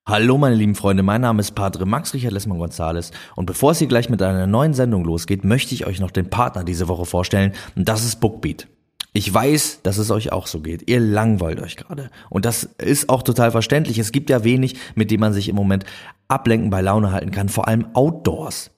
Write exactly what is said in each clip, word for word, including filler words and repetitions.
Hallo meine lieben Freunde, mein Name ist Padre Max Richard Lessmann Gonzales und bevor es hier gleich mit einer neuen Sendung losgeht, möchte ich euch noch den Partner diese Woche vorstellen und das ist Bookbeat. Ich weiß, dass es euch auch so geht. Ihr langweilt euch gerade und das ist auch total verständlich. Es gibt ja wenig, mit dem man sich im Moment ablenken, bei Laune halten kann, vor allem outdoors.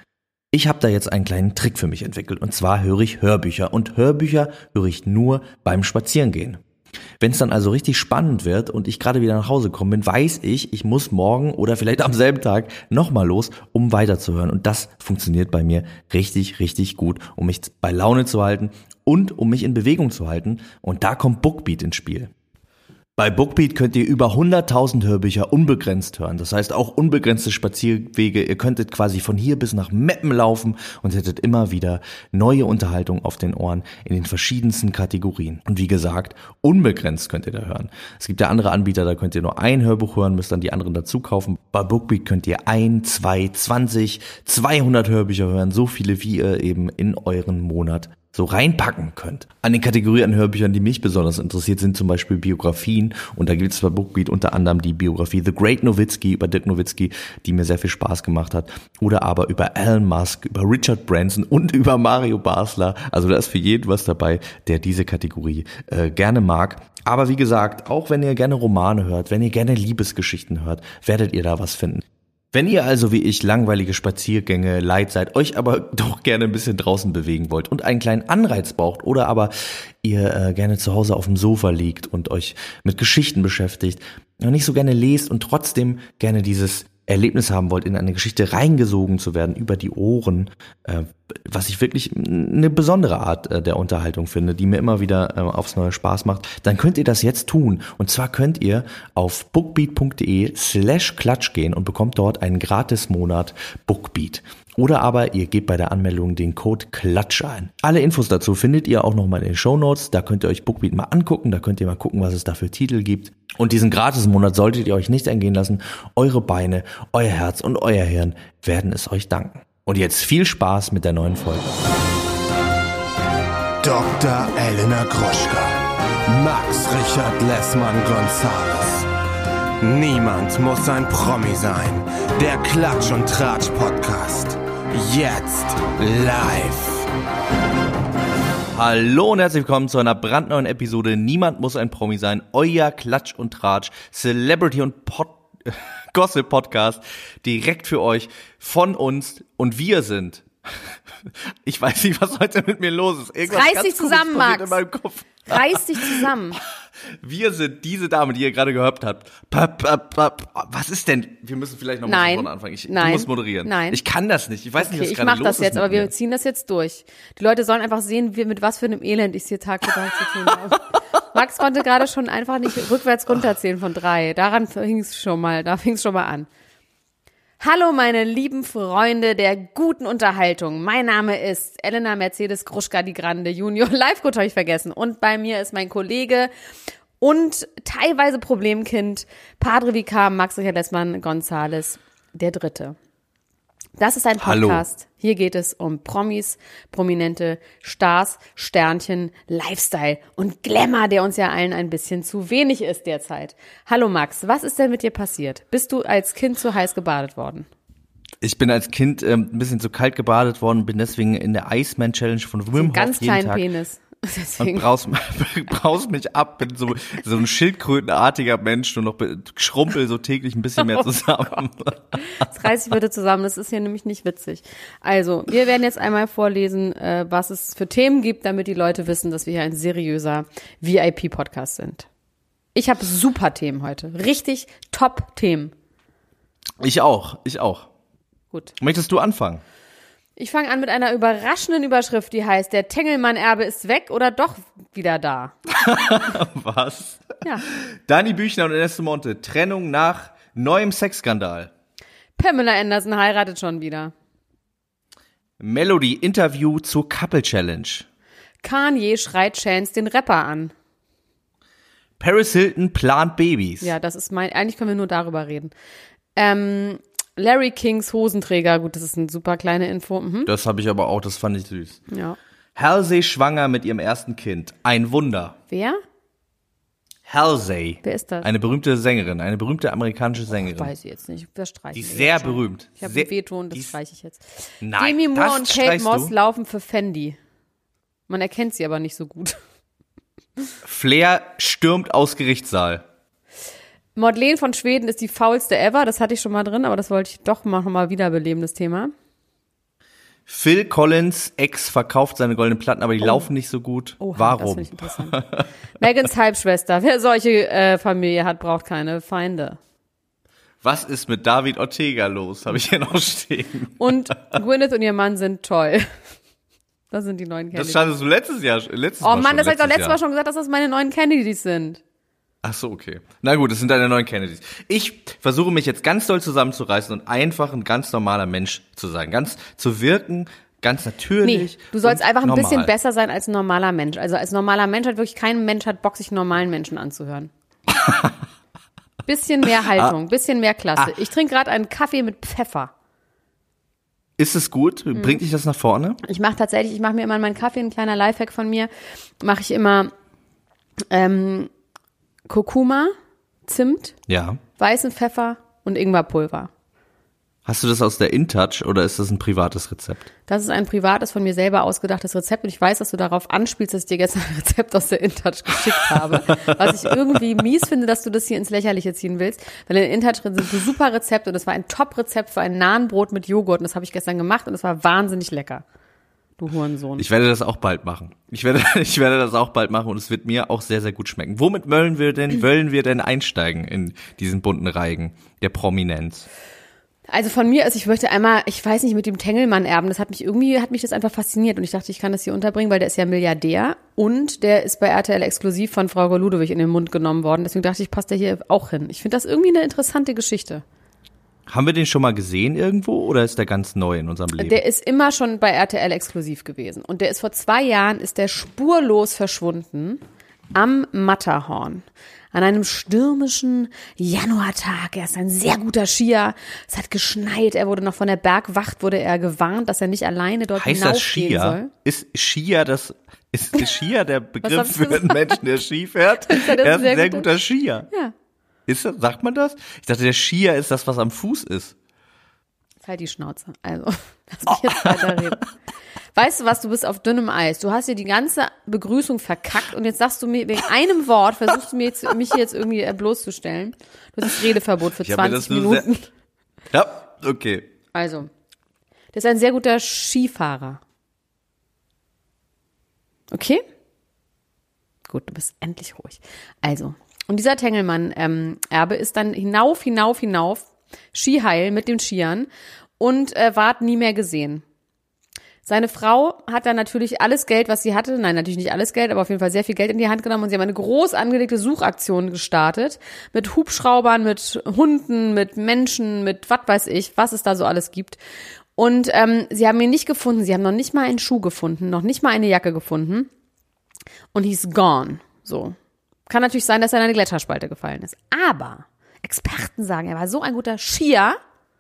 Ich habe da jetzt einen kleinen Trick für mich entwickelt und zwar höre ich Hörbücher und Hörbücher höre ich nur beim Spazierengehen. Wenn es dann also richtig spannend wird und ich gerade wieder nach Hause gekommen bin, weiß ich, ich muss morgen oder vielleicht am selben Tag nochmal los, um weiterzuhören. Und das funktioniert bei mir richtig, richtig gut, um mich bei Laune zu halten und um mich in Bewegung zu halten. Und da kommt Bookbeat ins Spiel. Bei Bookbeat könnt ihr über hunderttausend Hörbücher unbegrenzt hören. Das heißt auch unbegrenzte Spazierwege. Ihr könntet quasi von hier bis nach Meppen laufen und hättet immer wieder neue Unterhaltung auf den Ohren in den verschiedensten Kategorien. Und wie gesagt, unbegrenzt könnt ihr da hören. Es gibt ja andere Anbieter, da könnt ihr nur ein Hörbuch hören, müsst dann die anderen dazu kaufen. Bei Bookbeat könnt ihr ein, zwei, zwanzig, zweihundert Hörbücher hören, so viele wie ihr eben in euren Monat so reinpacken könnt. An den Kategorien an Hörbüchern, die mich besonders interessiert, sind zum Beispiel Biografien. Und da gibt es bei Bookbeat unter anderem die Biografie The Great Nowitzki über Dirk Nowitzki, die mir sehr viel Spaß gemacht hat. Oder aber über Elon Musk, über Richard Branson und über Mario Basler. Also da ist für jeden was dabei, der diese Kategorie äh, gerne mag. Aber wie gesagt, auch wenn ihr gerne Romane hört, wenn ihr gerne Liebesgeschichten hört, werdet ihr da was finden. Wenn ihr also wie ich langweilige Spaziergänge leid seid, euch aber doch gerne ein bisschen draußen bewegen wollt und einen kleinen Anreiz braucht oder aber ihr äh, gerne zu Hause auf dem Sofa liegt und euch mit Geschichten beschäftigt und nicht so gerne lest und trotzdem gerne dieses Erlebnis haben wollt, in eine Geschichte reingesogen zu werden über die Ohren, äh, was ich wirklich eine besondere Art äh, der Unterhaltung finde, die mir immer wieder äh, aufs Neue Spaß macht, dann könnt ihr das jetzt tun. Und zwar könnt ihr auf bookbeat.de slash klatsch gehen und bekommt dort einen Gratis-Monat Bookbeat. Oder aber ihr gebt bei der Anmeldung den Code KLATSCH ein. Alle Infos dazu findet ihr auch nochmal in den Shownotes. Da könnt ihr euch Bookbeat mal angucken. Da könnt ihr mal gucken, was es da für Titel gibt. Und diesen Gratis-Monat solltet ihr euch nicht entgehen lassen. Eure Beine, euer Herz und euer Hirn werden es euch danken. Und jetzt viel Spaß mit der neuen Folge. Doktor Elena Gruschka, Max Richard Lessmann Gonzales. Niemand muss ein Promi sein. Der Klatsch und Tratsch Podcast. Jetzt live. Hallo und herzlich willkommen zu einer brandneuen Episode Niemand muss ein Promi sein. Euer Klatsch und Tratsch Celebrity und Pod Gossip Podcast direkt für euch von uns und wir sind. Ich weiß nicht, was heute mit mir los ist. Irgendwas Reiß dich zusammen, Max. In meinem Kopf. Reiß dich zusammen. Wir sind diese Dame, die ihr gerade gehört habt. Was ist denn? Wir müssen vielleicht noch mal von vorne anfangen. Ich, Nein. Du musst moderieren. Nein. Ich kann das nicht. Ich weiß okay, nicht, was ich gerade mach los das ist. jetzt, aber wir mir. ziehen das jetzt durch. Die Leute sollen einfach sehen, wie, mit was für einem Elend ich es hier Tag für Tag zu tun habe. Max konnte gerade schon einfach nicht rückwärts runterzählen von drei. Daran fing es schon mal, da fing es schon mal an. Hallo meine lieben Freunde der guten Unterhaltung. Mein Name ist Elena Mercedes Gruschka die Grande Junior. Live-Coach habe ich vergessen. Und bei mir ist mein Kollege und teilweise Problemkind Padre Vikar Max Richard Lessmann Gonzales, der Dritte. Das ist ein Podcast. Hallo. Hier geht es um Promis, Prominente, Stars, Sternchen, Lifestyle und Glamour, der uns ja allen ein bisschen zu wenig ist derzeit. Hallo Max, was ist denn mit dir passiert? Bist du als Kind zu heiß gebadet worden? Ich bin als Kind ähm, ein bisschen zu kalt gebadet worden, bin deswegen in der Iceman Challenge von Wim Hof ganz jeden kleinen Tag. Penis. Deswegen. Und braust, braust mich ab, bin so, so ein schildkrötenartiger Mensch, nur noch schrumpel so täglich ein bisschen mehr zusammen. Oh das reiß ich bitte zusammen, das ist hier nämlich nicht witzig. Also, wir werden jetzt einmal vorlesen, äh, was es für Themen gibt, damit die Leute wissen, dass wir hier ein seriöser V I P-Podcast sind. Ich habe super Themen heute, richtig Top-Themen. Ich auch, ich auch. Gut. Möchtest du anfangen? Ich fange an mit einer überraschenden Überschrift, die heißt, der Tengelmann-Erbe ist weg oder doch wieder da? Was? Ja. Dani Büchner und Ernesto Monte, Trennung nach neuem Sexskandal. Pamela Anderson heiratet schon wieder. Melody, Interview zur Couple Challenge. Kanye schreit Chance den Rapper an. Paris Hilton plant Babys. Ja, das ist mein, eigentlich können wir nur darüber reden. Ähm... Larry Kings Hosenträger, gut, das ist eine super kleine Info. Mhm. Das habe ich aber auch, das fand ich süß. Ja. Halsey schwanger mit ihrem ersten Kind. Ein Wunder. Wer? Halsey. Wer ist das? Eine berühmte Sängerin, eine berühmte amerikanische Sängerin. Weiß ich jetzt nicht. Das streiche Die ich ist sehr jetzt schon. berühmt. Ich habe Sehr- ein Veto und die das ist- streiche ich jetzt. Nein, Demi Moore das und Kate streichst Moss du? laufen für Fendi. Man erkennt sie aber nicht so gut. Flair stürmt aus Gerichtssaal. Madeleine von Schweden ist die faulste ever. Das hatte ich schon mal drin, aber das wollte ich doch mal, mal wiederbeleben, das Thema. Phil Collins Ex verkauft seine goldenen Platten, aber die laufen nicht so gut. Oha, das Warum? finde ich interessant. Megans Halbschwester. Wer solche äh, Familie hat, braucht keine Feinde. Was ist mit David Ortega los? Habe ich hier noch stehen. Und Gwyneth und ihr Mann sind toll. Das sind die neuen Das Kennedys. standest du letztes Jahr, letztes Oh Mal Mann, schon, das habe ich doch letztes Jahr. Mal schon gesagt, dass das meine neuen Kennedys sind. Ach so, okay. Na gut, das sind deine neuen Kennedys. Ich versuche mich jetzt ganz doll zusammenzureißen und einfach ein ganz normaler Mensch zu sein. Ganz zu wirken, ganz Nee, natürlich. du sollst und einfach ein normal. bisschen besser sein als ein normaler Mensch. Also als normaler Mensch hat wirklich kein Mensch hat Bock, sich einen normalen Menschen anzuhören. Bisschen mehr Haltung, bisschen mehr Klasse. Ich trinke gerade einen Kaffee mit Pfeffer. Ist es gut? Mhm. Bringt dich das nach vorne? Ich mache tatsächlich, ich mache mir immer in meinen Kaffee, ein kleiner Lifehack von mir, mache ich immer ähm, Kurkuma, Zimt, Ja. weißen Pfeffer und Ingwerpulver. Hast du das aus der InTouch oder ist das ein privates Rezept? Das ist ein privates, von mir selber ausgedachtes Rezept und ich weiß, dass du darauf anspielst, dass ich dir gestern ein Rezept aus der InTouch geschickt habe. Was ich irgendwie mies finde, dass du das hier ins Lächerliche ziehen willst, weil in der InTouch sind so super Rezepte und das war ein Top-Rezept für ein Nahenbrot mit Joghurt und das habe ich gestern gemacht und es war wahnsinnig lecker. Du Hurensohn. Ich werde das auch bald machen. Ich werde, ich werde das auch bald machen und es wird mir auch sehr, sehr gut schmecken. Womit wollen wir denn, wollen wir denn einsteigen in diesen bunten Reigen der Prominenz? Also von mir, also ich möchte einmal, ich weiß nicht, mit dem Tengelmann erben, das hat mich irgendwie, hat mich das einfach fasziniert und ich dachte, ich kann das hier unterbringen, weil der ist ja Milliardär und der ist bei R T L exklusiv von Frau Ludwig in den Mund genommen worden, deswegen dachte ich, passt der hier auch hin. Ich finde das irgendwie eine interessante Geschichte. Haben wir den schon mal gesehen irgendwo oder ist der ganz neu in unserem Leben? Der ist immer schon bei R T L exklusiv gewesen und der ist vor zwei Jahren, ist der spurlos verschwunden am Matterhorn. An einem stürmischen Januartag. Er ist ein sehr guter Skier. Es hat geschneit. Er wurde noch von der Bergwacht, wurde er gewarnt, dass er nicht alleine dort Heißt das hinaufgehen Skier? soll. Ist Skier das, ist Skier der hab Begriff ich für einen gesagt? Menschen, der Ski fährt? ja, das Er ist ist ein sehr guter- guter Skier. Ja, Ist das, sagt man das? Ich dachte, der Skier ist das, was am Fuß ist. halt die Schnauze. Also, lass mich jetzt weiterreden. Weißt du was, du bist auf dünnem Eis. Du hast dir die ganze Begrüßung verkackt und jetzt sagst du mir, wegen einem Wort versuchst du mir jetzt, mich jetzt irgendwie äh, bloßzustellen. Du hast das Redeverbot für Ich habe mir zwanzig das nur sehr- Minuten. Ja, okay. Also, der ist ein sehr guter Skifahrer. Okay? Gut, du bist endlich ruhig. Also, und dieser Tengelmann-Erbe ist dann hinauf, hinauf, hinauf, Skiheil mit den Skiern und äh, ward nie mehr gesehen. Seine Frau hat dann natürlich alles Geld, was sie hatte, nein, natürlich nicht alles Geld, aber auf jeden Fall sehr viel Geld in die Hand genommen und sie haben eine groß angelegte Suchaktion gestartet mit Hubschraubern, mit Hunden, mit Menschen, mit was weiß ich, was es da so alles gibt. Und ähm, sie haben ihn nicht gefunden, sie haben noch nicht mal einen Schuh gefunden, noch nicht mal eine Jacke gefunden und he's gone. So. Kann natürlich sein, dass er in eine Gletscherspalte gefallen ist. Aber Experten sagen, er war so ein guter Skier,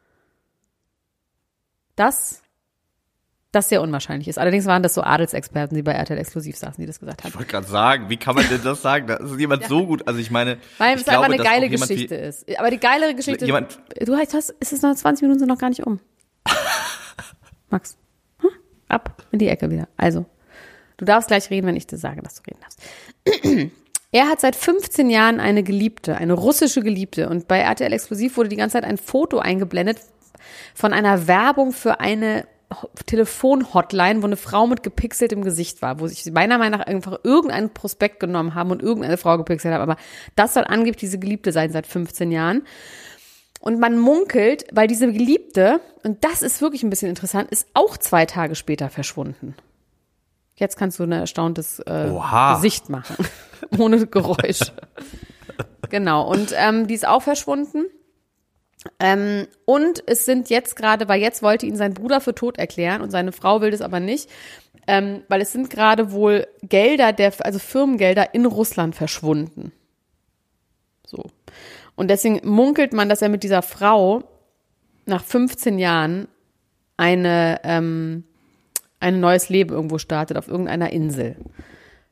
dass das sehr unwahrscheinlich ist. Allerdings waren das so Adelsexperten, die bei R T L exklusiv saßen, die das gesagt haben. Ich wollte gerade sagen, wie kann man denn das sagen? Da ist jemand so gut. Also ich meine, Weil ich es einfach glaube, eine dass auch geile jemand Geschichte wie, ist. Aber die geilere Geschichte, Jemand- du hast, hast, ist es noch zwanzig Minuten, sind noch gar nicht um. Max, hm? ab in die Ecke wieder. Also, du darfst gleich reden, wenn ich dir sage, dass du reden darfst. Er hat seit fünfzehn Jahren eine Geliebte, eine russische Geliebte. Und bei R T L exklusiv wurde die ganze Zeit ein Foto eingeblendet von einer Werbung für eine Telefon-Hotline, wo eine Frau mit gepixeltem Gesicht war, wo sich meiner Meinung nach einfach irgendeinen Prospekt genommen haben und irgendeine Frau gepixelt haben. Aber das soll angeblich diese Geliebte sein seit fünfzehn Jahren. Und man munkelt, weil diese Geliebte, und das ist wirklich ein bisschen interessant, ist auch zwei Tage später verschwunden. Jetzt kannst du ein erstauntes äh, Oha. Gesicht machen, ohne Geräusch. Genau, und ähm, die ist auch verschwunden. Ähm, und es sind jetzt gerade, weil jetzt wollte ihn sein Bruder für tot erklären und seine Frau will das aber nicht, ähm, weil es sind gerade wohl Gelder, der, also Firmengelder in Russland verschwunden. So. Und deswegen munkelt man, dass er mit dieser Frau nach fünfzehn Jahren eine, ähm, ein neues Leben irgendwo startet, auf irgendeiner Insel.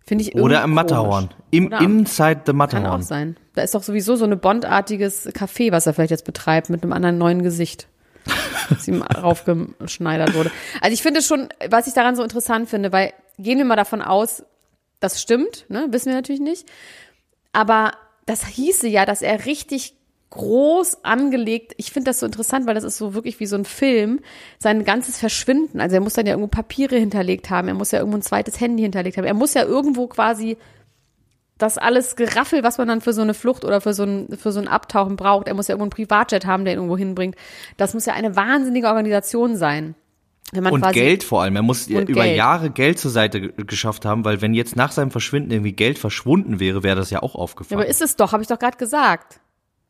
Finde ich Oder irgendwie im Matterhorn. komisch. Im, Oder am- inside the Kann Matterhorn. auch sein. Da ist doch sowieso so eine Bond-artiges Café, was er vielleicht jetzt betreibt, mit einem anderen neuen Gesicht. Das ihm raufgeschneidert wurde. Also ich finde schon, was ich daran so interessant finde, weil gehen wir mal davon aus, das stimmt, ne? Wissen wir natürlich nicht. Aber das hieße ja, dass er richtig groß angelegt, ich finde das so interessant, weil das ist so wirklich wie so ein Film, sein ganzes Verschwinden, also er muss dann ja irgendwo Papiere hinterlegt haben, er muss ja irgendwo ein zweites Handy hinterlegt haben, er muss ja irgendwo quasi das alles Geraffel, was man dann für so eine Flucht oder für so ein, für so ein Abtauchen braucht, er muss ja irgendwo einen Privatjet haben, der ihn irgendwo hinbringt, das muss ja eine wahnsinnige Organisation sein. Wenn man Und quasi, Geld vor allem. Er muss Und über Geld. Jahre Geld zur Seite ge- geschafft haben, weil wenn jetzt nach seinem Verschwinden irgendwie Geld verschwunden wäre, wäre das ja auch ja, aufgefallen. aber ist es doch, habe ich doch gerade gesagt.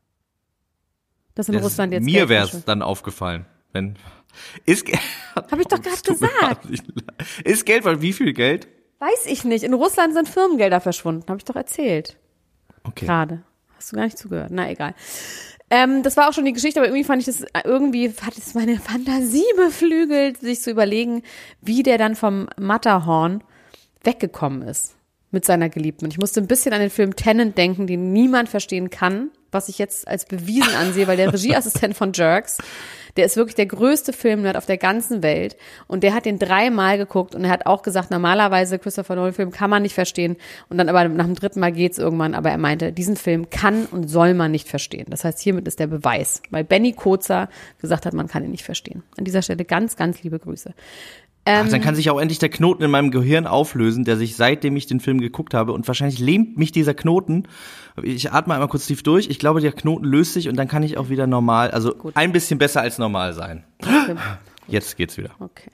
Dass in Das- Russland jetzt mir Geld wäre es verschwindet. dann aufgefallen. Wenn ist Hab ich doch grad Es tut mir gesagt. wahnsinnig leid. Ist Geld, weil wie viel Geld? Weiß ich nicht. In Russland sind Firmengelder verschwunden, habe ich doch erzählt. Okay. Gerade. Hast du gar nicht zugehört. Na, egal. Ähm, das war auch schon die Geschichte, aber irgendwie fand ich das, irgendwie hat es meine Fantasie beflügelt, sich zu überlegen, wie der dann vom Matterhorn weggekommen ist mit seiner Geliebten. Und ich musste ein bisschen an den Film Tenet denken, den niemand verstehen kann, was ich jetzt als bewiesen ansehe, weil der Regieassistent von Jerks, der ist wirklich der größte Filmnerd auf der ganzen Welt und der hat den dreimal geguckt und er hat auch gesagt, normalerweise Christopher Nolan Film kann man nicht verstehen und dann aber nach dem dritten Mal geht's irgendwann, aber er meinte, diesen Film kann und soll man nicht verstehen. Das heißt, hiermit ist der Beweis, weil Benny Kozer gesagt hat, man kann ihn nicht verstehen. An dieser Stelle ganz, ganz liebe Grüße. Ach, dann kann sich auch endlich der Knoten in meinem Gehirn auflösen, der sich seitdem ich den Film geguckt habe und wahrscheinlich lähmt mich dieser Knoten. Ich atme einmal kurz tief durch. Ich glaube, der Knoten löst sich und dann kann ich auch wieder normal, also Gut. ein bisschen besser als normal sein. Okay. Jetzt geht's wieder. Okay.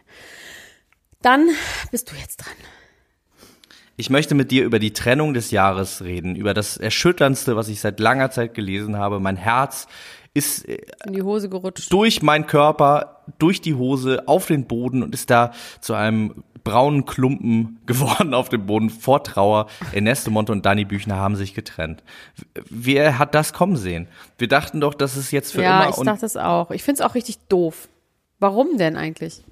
Dann bist du jetzt dran. Ich möchte mit dir über die Trennung des Jahres reden, über das Erschütterndste, was ich seit langer Zeit gelesen habe. Mein Herz ist äh, In die Hose gerutscht. durch meinen Körper, durch die Hose, auf den Boden und ist da zu einem braunen Klumpen geworden auf dem Boden vor Trauer. Ernesto Monte und Dani Büchner haben sich getrennt. Wer hat das kommen sehen? Wir dachten doch, dass es jetzt für Ja, immer ich und dachte es auch. Ich finde es auch richtig doof. Warum denn eigentlich?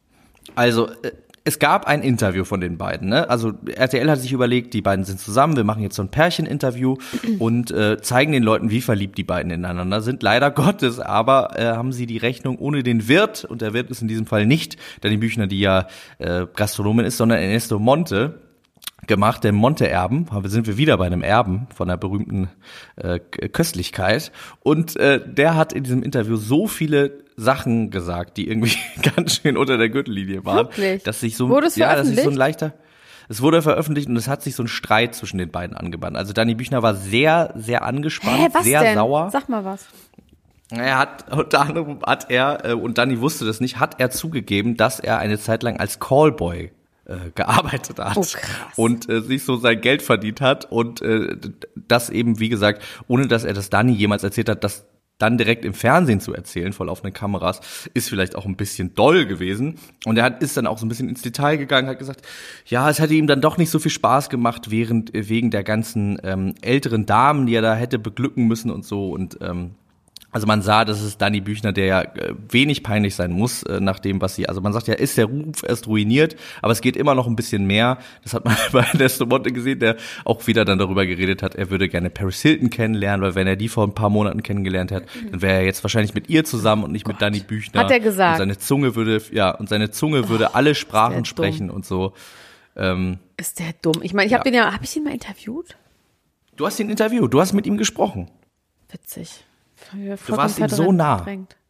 also äh, es gab ein Interview von den beiden, ne? Also R T L hat sich überlegt, die beiden sind zusammen, wir machen jetzt so ein Pärcheninterview und äh, zeigen den Leuten, wie verliebt die beiden ineinander sind. Leider Gottes, aber äh, haben sie die Rechnung ohne den Wirt, und der Wirt ist in diesem Fall nicht Dani Büchner, die ja äh, Gastronomin ist, sondern Ernesto Monte gemacht, der Monte-Erben. Da sind wir wieder bei einem Erben von einer berühmten äh, Köstlichkeit. Und äh, der hat in diesem Interview so viele Sachen gesagt, die irgendwie ganz schön unter der Gürtellinie waren, Wirklich? dass sich so, Wurde es ja, dass sich so ein veröffentlicht? leichter, es wurde veröffentlicht und es hat sich so ein Streit zwischen den beiden angebahnt. Also Dani Büchner war sehr, sehr angespannt, Hä, was sehr denn? sauer. Sag mal was. Er hat, unter anderem hat er, äh, und Dani wusste das nicht, hat er zugegeben, dass er eine Zeit lang als Callboy äh, gearbeitet hat. Oh, krass. Und äh, sich so sein Geld verdient hat und äh, das eben, wie gesagt, ohne dass er das Dani jemals erzählt hat, das dann direkt im Fernsehen zu erzählen, vor laufenden Kameras, ist vielleicht auch ein bisschen doll gewesen. Und er hat, ist dann auch so ein bisschen ins Detail gegangen, hat gesagt, ja, es hätte ihm dann doch nicht so viel Spaß gemacht, während wegen der ganzen ähm, älteren Damen, die er da hätte beglücken müssen und so. Und ähm, also man sah, dass es Dani Büchner, der ja äh, wenig peinlich sein muss, äh, nach dem, was sie, also man sagt ja, ist der Ruf erst ruiniert, aber es geht immer noch ein bisschen mehr. Das hat man bei Ernesto Monte gesehen, der auch wieder dann darüber geredet hat, er würde gerne Paris Hilton kennenlernen, weil wenn er die vor ein paar Monaten kennengelernt hat, dann wäre er jetzt wahrscheinlich mit ihr zusammen und nicht mit Dani Büchner. Hat er gesagt. Und seine Zunge würde, ja, und seine Zunge würde alle Sprachen dumm. sprechen und so. Ähm, Ist der dumm? Ich meine, ich habe Ja. den ja, habe ich ihn mal interviewt? du hast ihn interviewt, du hast mit ihm gesprochen. Witzig. Du warst ihm so nah.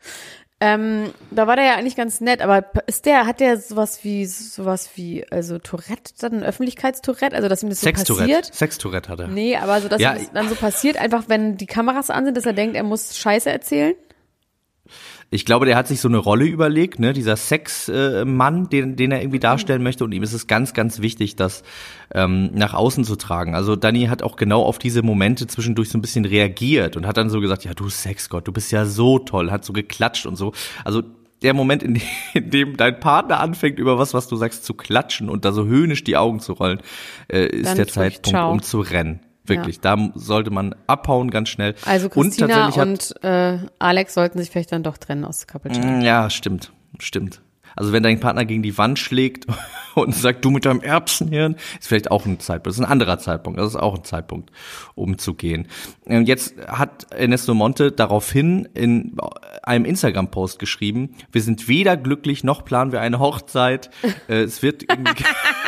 Ähm, da war der ja eigentlich ganz nett, aber ist der, hat der sowas wie, sowas wie, also Tourette, dann Öffentlichkeitstourette, also dass ihm das so Sex-Tourette. passiert? Sex-Tourette hat er. Nee, aber so, dass Ja, ihm das dann so passiert, einfach wenn die Kameras an sind, dass er denkt, er muss Scheiße erzählen? Ich glaube, der hat sich so eine Rolle überlegt, ne, dieser Sex-Mann, den, den er irgendwie darstellen möchte, und ihm ist es ganz, ganz wichtig, das ähm, nach außen zu tragen. Also Dani hat auch genau auf diese Momente zwischendurch so ein bisschen reagiert und hat dann so gesagt, ja, du Sexgott, du bist ja so toll, hat so geklatscht und so. Also der Moment, in dem, in dem dein Partner anfängt, über was, was du sagst, zu klatschen und da so höhnisch die Augen zu rollen, äh, ist Dann der wirklich Zeitpunkt, ciao. um zu rennen. Wirklich, da sollte man abhauen ganz schnell. Also Christina und, tatsächlich hat, und äh, Alex sollten sich vielleicht dann doch trennen aus Couple Chat. Ja, stimmt, stimmt. Also wenn dein Partner gegen die Wand schlägt und sagt, du mit deinem Erbsenhirn, ist vielleicht auch ein Zeitpunkt. Das ist ein anderer Zeitpunkt. Das ist auch ein Zeitpunkt, um zu gehen. Jetzt hat Ernesto Monte daraufhin in einem Instagram-Post geschrieben, wir sind weder glücklich noch planen wir eine Hochzeit. Es wird irgendwie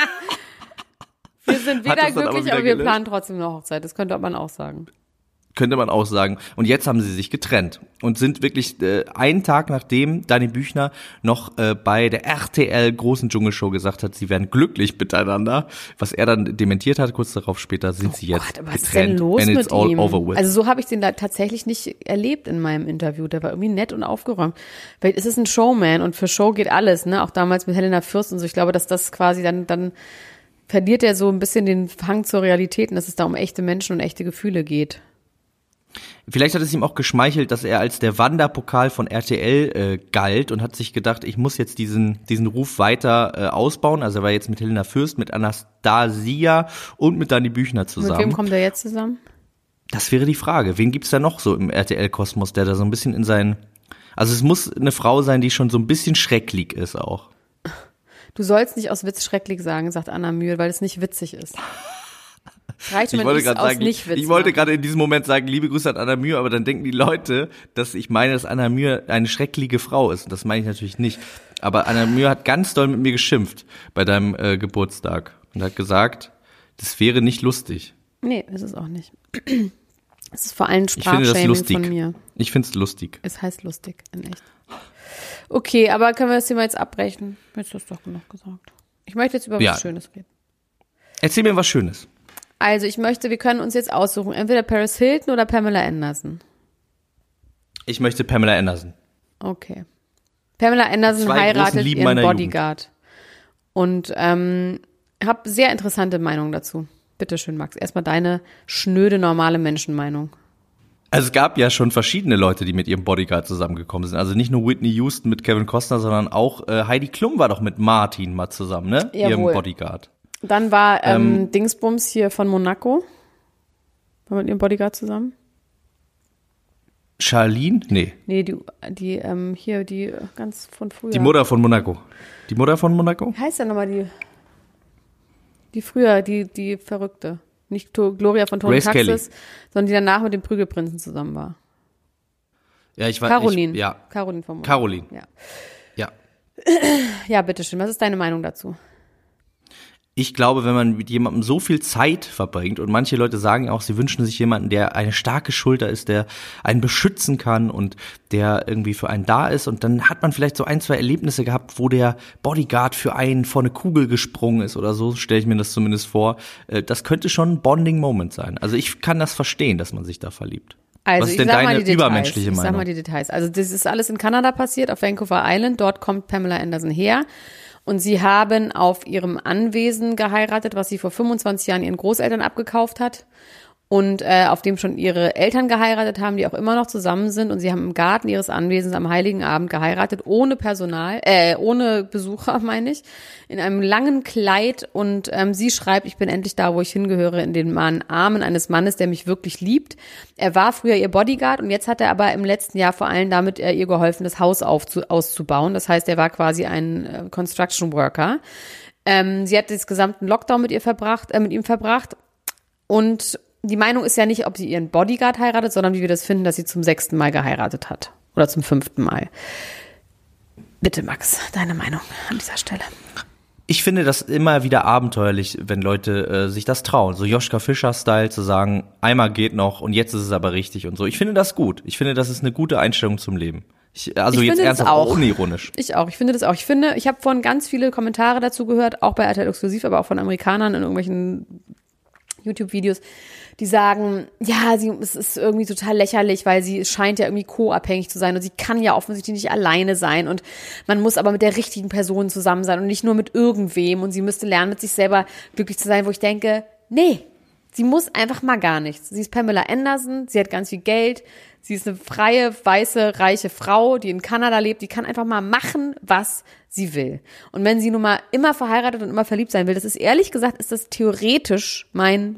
wir sind weder glücklich, aber wir planen trotzdem eine Hochzeit. Das könnte man auch sagen. Könnte man auch sagen. Und jetzt haben sie sich getrennt und sind wirklich äh, einen Tag nachdem Dani Büchner noch äh, bei der R T L großen Dschungelshow gesagt hat, sie wären glücklich miteinander, was er dann dementiert hat, kurz darauf später sind oh sie jetzt Gott, was getrennt. Ist denn los and it's mit all ihm? over with. Also so habe ich den da tatsächlich nicht erlebt in meinem Interview. Der war irgendwie nett und aufgeräumt. Weil es ist ein Showman und für Show geht alles, ne? Auch damals mit Helena Fürst und so. Ich glaube, dass das quasi dann dann verliert er so ein bisschen den Hang zur Realität und dass es da um echte Menschen und echte Gefühle geht. Vielleicht hat es ihm auch geschmeichelt, dass er als der Wanderpokal von R T L äh, galt und hat sich gedacht, ich muss jetzt diesen diesen Ruf weiter äh, ausbauen. Also er war jetzt mit Helena Fürst, mit Anastasia und mit Dani Büchner zusammen. Mit wem kommt er jetzt zusammen? Das wäre die Frage. Wen gibt's da noch so im R T L-Kosmos, der da so ein bisschen in seinen... Also es muss eine Frau sein, die schon so ein bisschen schrecklich ist auch. Du sollst nicht aus Witz schrecklich sagen, sagt Anna Mühe, weil es nicht witzig ist. Reicht, ich wollte gerade sagen, ich, ich wollte gerade in diesem Moment sagen, liebe Grüße an Anna Mühe, aber dann denken die Leute, dass ich meine, dass Anna Mühe eine schreckliche Frau ist. Und das meine ich natürlich nicht. Aber Anna Mühe hat ganz doll mit mir geschimpft bei deinem äh, Geburtstag und hat gesagt, das wäre nicht lustig. Nee, ist es auch nicht. Es ist vor allem Sprachshaming von mir. Ich finde es lustig. Es heißt lustig, in echt. Okay, aber können wir das Thema jetzt abbrechen? Jetzt hast du doch genug gesagt. Ich möchte jetzt über was ja. Schönes reden. Erzähl mir was Schönes. Also ich möchte, wir können uns jetzt aussuchen, entweder Paris Hilton oder Pamela Anderson. Ich möchte Pamela Anderson. Okay. Pamela Anderson heiratet ihren Bodyguard. Jugend. Und ähm, habe sehr interessante Meinungen dazu. Bitte schön, Max. Erstmal deine schnöde, normale Menschenmeinung. Also es gab ja schon verschiedene Leute, die mit ihrem Bodyguard zusammengekommen sind. Also nicht nur Whitney Houston mit Kevin Costner, sondern auch äh, Heidi Klum war doch mit Martin mal zusammen, ne? Jawohl. Ihrem Bodyguard. Dann war ähm, Ähm, Dingsbums hier von Monaco. War mit ihrem Bodyguard zusammen? Charlene? Nee. Nee, die, die ähm, hier, die äh, ganz von früher. Die Mutter von Monaco. Die Mutter von Monaco? Wie heißt denn nochmal die? Die früher, die, die Verrückte. Nicht to- Gloria von Tony Grace Kelly. Taxis, sondern die danach mit dem Prügelprinzen zusammen war. Ja, ich war Caroline. Ich, ja. Caroline von Monaco. Caroline. Ja. Ja. Ja, bitteschön. Was ist deine Meinung dazu? Ich glaube, wenn man mit jemandem so viel Zeit verbringt und manche Leute sagen auch, sie wünschen sich jemanden, der eine starke Schulter ist, der einen beschützen kann und der irgendwie für einen da ist und dann hat man vielleicht so ein, zwei Erlebnisse gehabt, wo der Bodyguard für einen vor eine Kugel gesprungen ist oder so, stelle ich mir das zumindest vor. Das könnte schon ein Bonding-Moment sein. Also ich kann das verstehen, dass man sich da verliebt. Also Was ist ich denn sag deine mal die Details. übermenschliche Ich Meinung? sag mal die Details. Also das ist alles in Kanada passiert, auf Vancouver Island. Dort kommt Pamela Anderson her. Und sie haben auf ihrem Anwesen geheiratet, was sie vor fünfundzwanzig Jahren ihren Großeltern abgekauft hat. Und äh, auf dem schon ihre Eltern geheiratet haben, die auch immer noch zusammen sind. Und sie haben im Garten ihres Anwesens am Heiligen Abend geheiratet, ohne Personal, äh, ohne Besucher, meine ich, in einem langen Kleid. Und ähm, sie schreibt, ich bin endlich da, wo ich hingehöre, in den Armen eines Mannes, der mich wirklich liebt. Er war früher ihr Bodyguard und jetzt hat er aber im letzten Jahr vor allem damit äh, ihr geholfen, das Haus aufzu- auszubauen. Das heißt, er war quasi ein äh, Construction Worker. Ähm, sie hat den gesamten Lockdown mit ihr verbracht, äh, mit ihm verbracht. Und die Meinung ist ja nicht, ob sie ihren Bodyguard heiratet, sondern wie wir das finden, dass sie zum sechsten Mal geheiratet hat. Oder zum fünften Mal. Bitte, Max, deine Meinung an dieser Stelle. Ich finde das immer wieder abenteuerlich, wenn Leute äh, sich das trauen. So Joschka Fischer-Style zu sagen, einmal geht noch und jetzt ist es aber richtig und so. Ich finde das gut. Ich finde, das ist eine gute Einstellung zum Leben. Ich, also ich jetzt finde ernsthaft, auch. auch unironisch. Ich auch. Ich finde das auch. Ich finde, ich habe vorhin ganz viele Kommentare dazu gehört, auch bei R T L Exklusiv, aber auch von Amerikanern in irgendwelchen YouTube-Videos, die sagen, ja, sie, es ist irgendwie total lächerlich, weil sie scheint ja irgendwie co-abhängig zu sein und sie kann ja offensichtlich nicht alleine sein und man muss aber mit der richtigen Person zusammen sein und nicht nur mit irgendwem und sie müsste lernen, mit sich selber glücklich zu sein, wo ich denke, nee, sie muss einfach mal gar nichts. Sie ist Pamela Anderson, sie hat ganz viel Geld, sie ist eine freie, weiße, reiche Frau, die in Kanada lebt, die kann einfach mal machen, was sie will. Und wenn sie nun mal immer verheiratet und immer verliebt sein will, das ist ehrlich gesagt, ist das theoretisch mein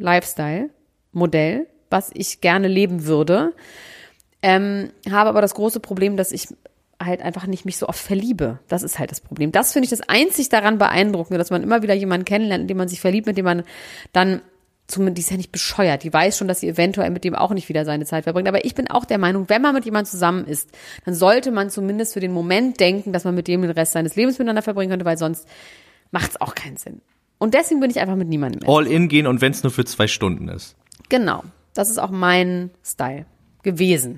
Lifestyle-Modell, was ich gerne leben würde. Ähm, habe aber das große Problem, dass ich halt einfach nicht mich so oft verliebe. Das ist halt das Problem. Das finde ich das einzig daran beeindruckende, dass man immer wieder jemanden kennenlernt, in dem man sich verliebt, mit dem man dann zumindest, die ist ja nicht bescheuert, die weiß schon, dass sie eventuell mit dem auch nicht wieder seine Zeit verbringt. Aber ich bin auch der Meinung, wenn man mit jemandem zusammen ist, dann sollte man zumindest für den Moment denken, dass man mit dem den Rest seines Lebens miteinander verbringen könnte, weil sonst macht es auch keinen Sinn. Und deswegen bin ich einfach mit niemandem mehr. All in gehen und wenn es nur für zwei Stunden ist. Genau, das ist auch mein Style gewesen.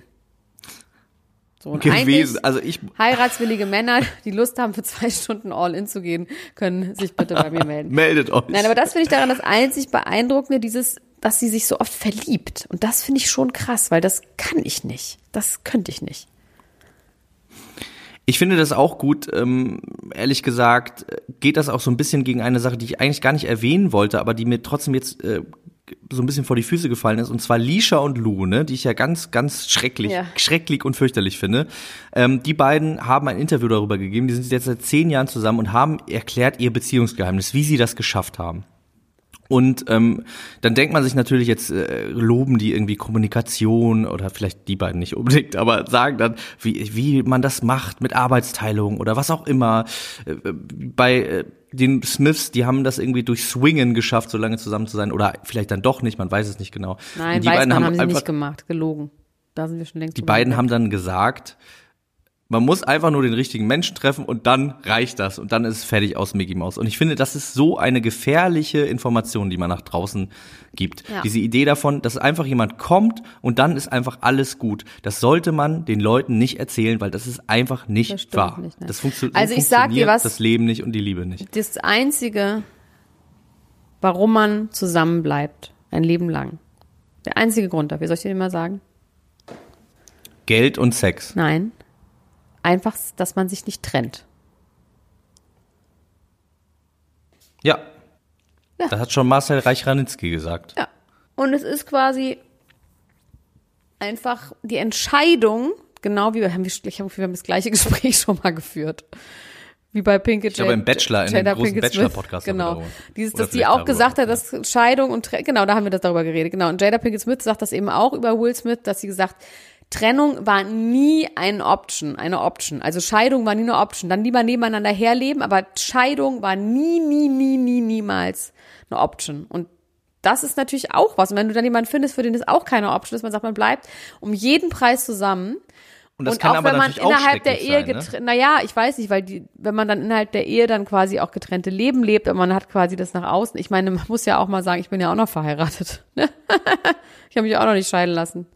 So, und gewesen, also ich heiratswillige Männer, die Lust haben, für zwei Stunden all in zu gehen, können sich bitte bei mir melden. Meldet euch. Nein, aber das finde ich daran das einzig Beeindruckende, dieses, dass sie sich so oft verliebt. Und das finde ich schon krass, weil das kann ich nicht. Das könnte ich nicht. Ich finde das auch gut, ähm, ehrlich gesagt, geht das auch so ein bisschen gegen eine Sache, die ich eigentlich gar nicht erwähnen wollte, aber die mir trotzdem jetzt äh, so ein bisschen vor die Füße gefallen ist, und zwar Lisha und Lou, ne, die ich ja ganz, ganz schrecklich, ja. schrecklich und fürchterlich finde. Ähm, die beiden haben ein Interview darüber gegeben, die sind jetzt seit zehn Jahren zusammen und haben erklärt ihr Beziehungsgeheimnis, wie sie das geschafft haben. Und ähm, dann denkt man sich natürlich jetzt, äh, loben die irgendwie Kommunikation oder vielleicht die beiden nicht unbedingt, aber sagen dann, wie wie man das macht mit Arbeitsteilung oder was auch immer. Äh, bei äh, den Smiths, die haben das irgendwie durch Swingen geschafft, so lange zusammen zu sein oder vielleicht dann doch nicht, man weiß es nicht genau. Nein, die weiß beiden man, haben, haben sie einfach, nicht gemacht, gelogen. Da sind wir schon längst. Die beiden weg. haben dann gesagt, man muss einfach nur den richtigen Menschen treffen und dann reicht das und dann ist es fertig aus Mickey Mouse. Und ich finde, das ist so eine gefährliche Information, die man nach draußen gibt. Ja. Diese Idee davon, dass einfach jemand kommt und dann ist einfach alles gut. Das sollte man den Leuten nicht erzählen, weil das ist einfach nicht das wahr. Nicht, ne? Das funktio- also so ich sag dir was, das Leben nicht und die Liebe nicht. Das Einzige, warum man zusammenbleibt, ein Leben lang. Der einzige Grund dafür, soll ich dir mal sagen? Geld und Sex. Nein. Einfach, dass man sich nicht trennt. Ja. ja. Das hat schon Marcel Reich-Ranitzky gesagt. Ja. Und es ist quasi einfach die Entscheidung, genau wie wir haben, wir haben das gleiche Gespräch schon mal geführt. Wie bei Pinkett. Ich glaube im Bachelor, in dem großen Bachelor-Podcast. Genau. Dieses, dass die auch gesagt hat, dass Scheidung und, genau, da haben wir das darüber geredet. Genau. Und Jada Pinkett Smith sagt das eben auch über Will Smith, dass sie gesagt, Trennung war nie eine Option, eine Option. Also Scheidung war nie eine Option. Dann lieber nebeneinander herleben, aber Scheidung war nie, nie, nie, nie, niemals eine Option. Und das ist natürlich auch was. Und wenn du dann jemanden findest, für den das auch keine Option ist, man sagt, man bleibt um jeden Preis zusammen. Und das und kann auch aber wenn man natürlich innerhalb der Ehe sein, getrennt, ne? naja, ich weiß nicht, weil die, wenn man dann innerhalb der Ehe dann quasi auch getrennte Leben lebt und man hat quasi das nach außen. Ich meine, man muss ja auch mal sagen, ich bin ja auch noch verheiratet. Ich habe mich auch noch nicht scheiden lassen.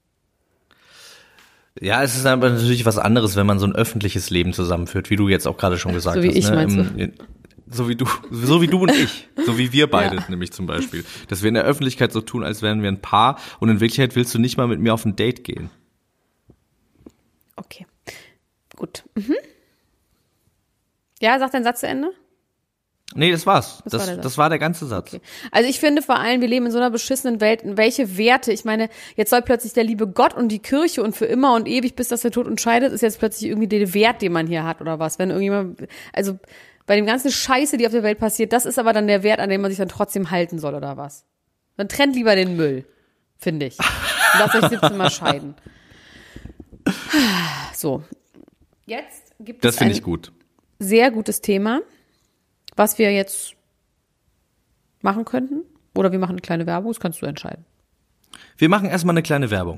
Ja, es ist aber natürlich was anderes, wenn man so ein öffentliches Leben zusammenführt, wie du jetzt auch gerade schon gesagt so wie hast. Ich, ne? meinst du? So wie du, so wie du und ich, so wie wir beide ja. nämlich zum Beispiel. Dass wir in der Öffentlichkeit so tun, als wären wir ein Paar und in Wirklichkeit willst du nicht mal mit mir auf ein Date gehen. Okay, gut. Mhm. Ja, sag deinen Satz zu Ende. Nee, das war's. Das, das, war, das war der ganze Satz. Okay. Also ich finde vor allem, wir leben in so einer beschissenen Welt. Welche Werte? Ich meine, jetzt soll plötzlich der liebe Gott und die Kirche und für immer und ewig, bis das der Tod uns scheidet, ist jetzt plötzlich irgendwie der Wert, den man hier hat oder was. Wenn irgendjemand, also bei dem ganzen Scheiße, die auf der Welt passiert, das ist aber dann der Wert, an dem man sich dann trotzdem halten soll oder was. Dann trennt lieber den Müll, finde ich. Und lasst euch siebzehn Mal scheiden. So. Jetzt gibt das es finde ich gut. Sehr gutes Thema. Was wir jetzt machen könnten? Oder wir machen eine kleine Werbung, das kannst du entscheiden. Wir machen erstmal eine kleine Werbung.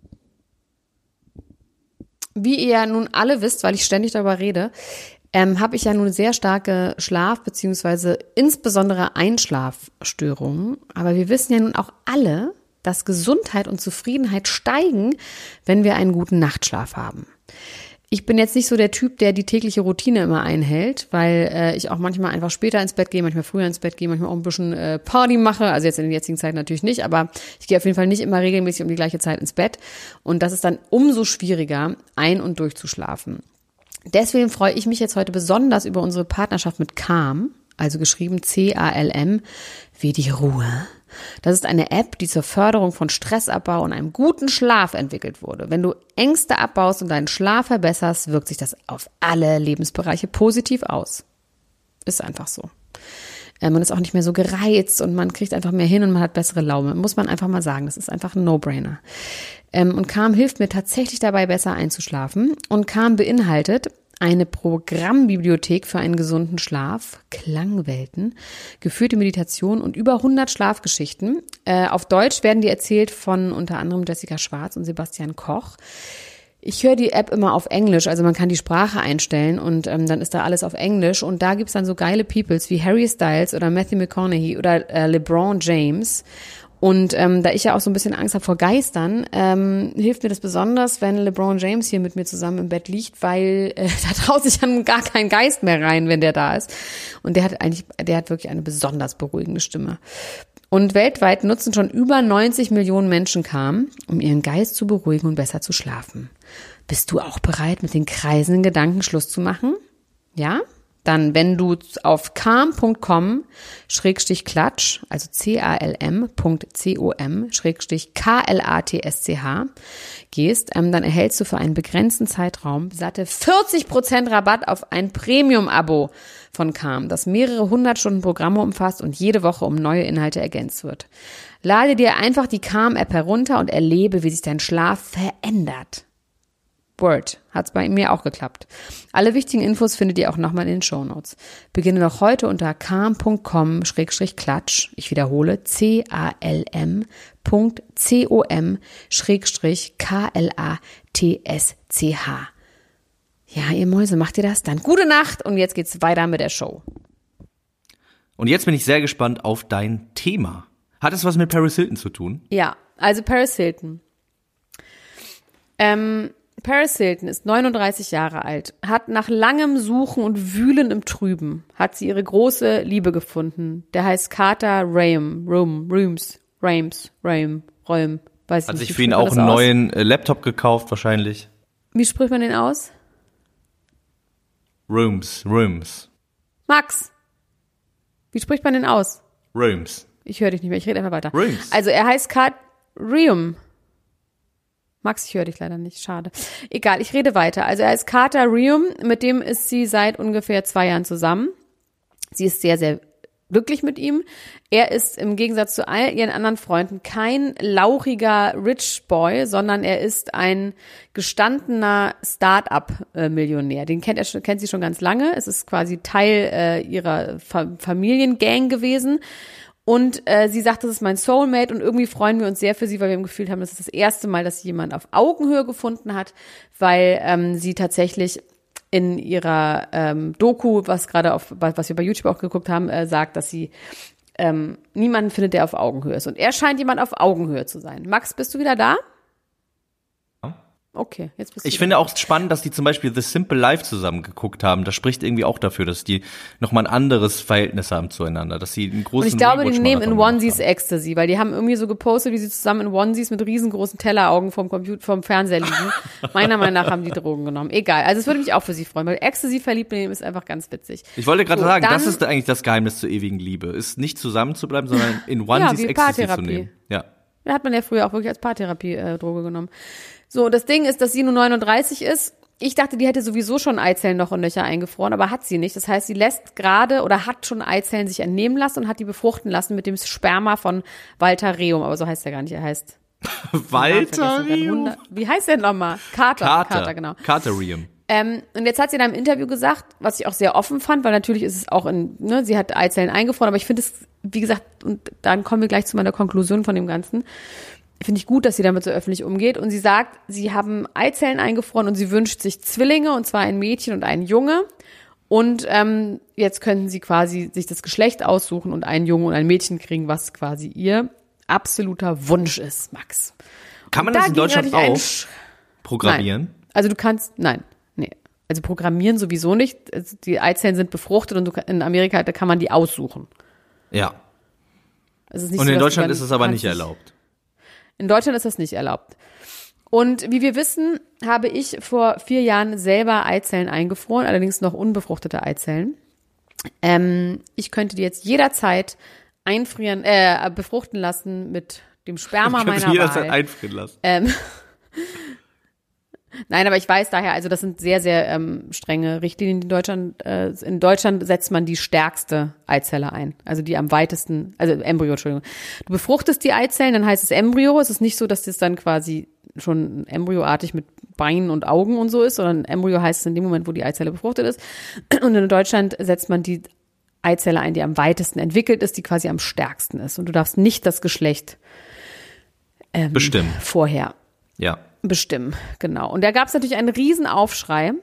Wie ihr ja nun alle wisst, weil ich ständig darüber rede, ähm, habe ich ja nun sehr starke Schlaf- beziehungsweise insbesondere Einschlafstörungen. Aber wir wissen ja nun auch alle, dass Gesundheit und Zufriedenheit steigen, wenn wir einen guten Nachtschlaf haben. Ich bin jetzt nicht so der Typ, der die tägliche Routine immer einhält, weil äh, ich auch manchmal einfach später ins Bett gehe, manchmal früher ins Bett gehe, manchmal auch ein bisschen äh, Party mache. Also jetzt in der jetzigen Zeit natürlich nicht, aber ich gehe auf jeden Fall nicht immer regelmäßig um die gleiche Zeit ins Bett. Und das ist dann umso schwieriger, ein- und durchzuschlafen. Deswegen freue ich mich jetzt heute besonders über unsere Partnerschaft mit Calm, also geschrieben C A L M, wie die Ruhe. Das ist eine App, die zur Förderung von Stressabbau und einem guten Schlaf entwickelt wurde. Wenn du Ängste abbaust und deinen Schlaf verbesserst, wirkt sich das auf alle Lebensbereiche positiv aus. Ist einfach so. Man ist auch nicht mehr so gereizt und man kriegt einfach mehr hin und man hat bessere Laune. Muss man einfach mal sagen. Das ist einfach ein No-Brainer. Und Calm hilft mir tatsächlich dabei, besser einzuschlafen. Und Calm beinhaltet eine Programmbibliothek für einen gesunden Schlaf, Klangwelten, geführte Meditation und über hundert Schlafgeschichten. Äh, auf Deutsch werden die erzählt von unter anderem Jessica Schwarz und Sebastian Koch. Ich höre die App immer auf Englisch, also man kann die Sprache einstellen und ähm, dann ist da alles auf Englisch. Und da gibt's dann so geile Peoples wie Harry Styles oder Matthew McConaughey oder äh, LeBron James. Und ähm, da ich ja auch so ein bisschen Angst habe vor Geistern, ähm, hilft mir das besonders, wenn LeBron James hier mit mir zusammen im Bett liegt, weil äh, da traut sich dann gar kein Geist mehr rein, wenn der da ist. Und der hat eigentlich, der hat wirklich eine besonders beruhigende Stimme. Und weltweit nutzen schon über neunzig Millionen Menschen Calm, um ihren Geist zu beruhigen und besser zu schlafen. Bist du auch bereit, mit den kreisenden Gedanken Schluss zu machen? Ja? Dann, wenn du auf calm punkt com schrägstrich klatsch, also c a l m punkt com schrägstrich k l a t s c h gehst, ähm, dann erhältst du für einen begrenzten Zeitraum satte vierzig Prozent Rabatt auf ein Premium-Abo von Calm, das mehrere hundert Stunden Programme umfasst und jede Woche um neue Inhalte ergänzt wird. Lade dir einfach die Calm-App herunter und erlebe, wie sich dein Schlaf verändert. Word, hat's bei mir auch geklappt. Alle wichtigen Infos findet ihr auch nochmal in den Shownotes. Beginne noch heute unter calm punkt com schrägstrich klatsch. Ich wiederhole, c a l m punkt com schrägstrich k l a t s c h. Ja, ihr Mäuse, macht ihr das? Dann gute Nacht und jetzt geht's weiter mit der Show. Und jetzt bin ich sehr gespannt auf dein Thema. Hat es was mit Paris Hilton zu tun? Ja, also Paris Hilton. Ähm... Paris Hilton ist neununddreißig Jahre alt, hat nach langem Suchen und Wühlen im Trüben, hat sie ihre große Liebe gefunden. Der heißt Carter Reum, Reum, Reims, Reims, Reum, Reum, weiß ich Hat nicht. sich für ihn auch einen aus? neuen äh, Laptop gekauft wahrscheinlich. Wie spricht man den aus? Rooms, Rooms. Max, wie spricht man den aus? Rooms. Ich höre dich nicht mehr, ich rede einfach weiter. Rooms. Also er heißt Carter Reum. Max, ich höre dich leider nicht, schade. Egal, ich rede weiter. Also er ist Carter Reum, mit dem ist sie seit ungefähr zwei Jahren zusammen. Sie ist sehr, sehr glücklich mit ihm. Er ist im Gegensatz zu all ihren anderen Freunden kein lauchiger Rich Boy, sondern er ist ein gestandener Start-up-Millionär. Den kennt er schon, kennt sie schon ganz lange. Es ist quasi Teil äh, ihrer Fa- Familiengang gewesen. Und äh, sie sagt, das ist mein Soulmate und irgendwie freuen wir uns sehr für sie, weil wir im Gefühl haben, das ist das erste Mal, dass sie jemand auf Augenhöhe gefunden hat, weil ähm, sie tatsächlich in ihrer ähm, Doku, was gerade auf, was wir bei YouTube auch geguckt haben, äh, sagt, dass sie ähm, niemanden findet, der auf Augenhöhe ist. Und er scheint jemand auf Augenhöhe zu sein. Max, bist du wieder da? Okay, jetzt bist du. Ich finde auch spannend, dass die zum Beispiel The Simple Life zusammen geguckt haben. Das spricht irgendwie auch dafür, dass die nochmal ein anderes Verhältnis haben zueinander, dass sie einen großen Und ich glaube, die nehmen in Rewatch-Marathon Onesies gemacht haben. Ecstasy, weil die haben irgendwie so gepostet, wie sie zusammen in Onesies mit riesengroßen Telleraugen vom Computer, vom Fernseher liegen. Meiner Meinung nach haben die Drogen genommen. Egal, also es würde mich auch für sie freuen, weil Ecstasy verliebt nehmen ist einfach ganz witzig. Ich wollte gerade So, sagen, dann- das ist eigentlich das Geheimnis zur ewigen Liebe. Ist nicht zusammen zu bleiben, sondern in Onesies wie Ecstasy zu Paartherapie. nehmen. Ja. Da hat man ja früher auch wirklich als Paartherapie-Droge äh, genommen. So, das Ding ist, dass sie nur neununddreißig ist. Ich dachte, die hätte sowieso schon Eizellen noch und nöcher eingefroren, aber hat sie nicht. Das heißt, sie lässt gerade oder hat schon Eizellen sich entnehmen lassen und hat die befruchten lassen mit dem Sperma von Walter Reum. Aber so heißt er gar nicht. Er heißt Walter Reum. Wie heißt der nochmal? Carter. Carter. Carter, genau. Carter Reum. Ähm, und jetzt hat sie in einem Interview gesagt, was ich auch sehr offen fand, weil natürlich ist es auch in, ne, sie hat Eizellen eingefroren, aber ich finde es, wie gesagt, und dann kommen wir gleich zu meiner Konklusion von dem Ganzen, finde ich gut, dass sie damit so öffentlich umgeht. Und sie sagt, sie haben Eizellen eingefroren und sie wünscht sich Zwillinge, und zwar ein Mädchen und einen Junge. Und ähm, jetzt könnten sie quasi sich das Geschlecht aussuchen und einen Jungen und ein Mädchen kriegen, was quasi ihr absoluter Wunsch ist, Max. Kann man Und das da in ging Deutschland natürlich ein auch Sch- programmieren? Nein. Also du kannst, nein, nee. Also programmieren sowieso nicht. Also die Eizellen sind befruchtet und du, kann- in Amerika, da kann man die aussuchen. Ja. Es ist nicht Und so, in dass du Deutschland dann ist es aber kannst nicht dich- erlaubt. In Deutschland ist das nicht erlaubt. Und wie wir wissen, habe ich vor vier Jahren selber Eizellen eingefroren, allerdings noch unbefruchtete Eizellen. Ähm, ich könnte die jetzt jederzeit einfrieren, äh, befruchten lassen mit dem Sperma Ich kann meiner sie jederzeit Wahl. einfrieren lassen. Ähm, Nein, aber ich weiß daher, also das sind sehr, sehr ähm, strenge Richtlinien in Deutschland. Äh, in Deutschland setzt man die stärkste Eizelle ein, also die am weitesten, also Embryo, Entschuldigung. Du befruchtest die Eizellen, dann heißt es Embryo. Es ist nicht so, dass das dann quasi schon embryoartig mit Beinen und Augen und so ist, sondern Embryo heißt es in dem Moment, wo die Eizelle befruchtet ist. Und in Deutschland setzt man die Eizelle ein, die am weitesten entwickelt ist, die quasi am stärksten ist. Und du darfst nicht das Geschlecht ähm, bestimmen. Vorher. Ja. Bestimmen, genau. Und da gab es natürlich einen Riesenaufschrei.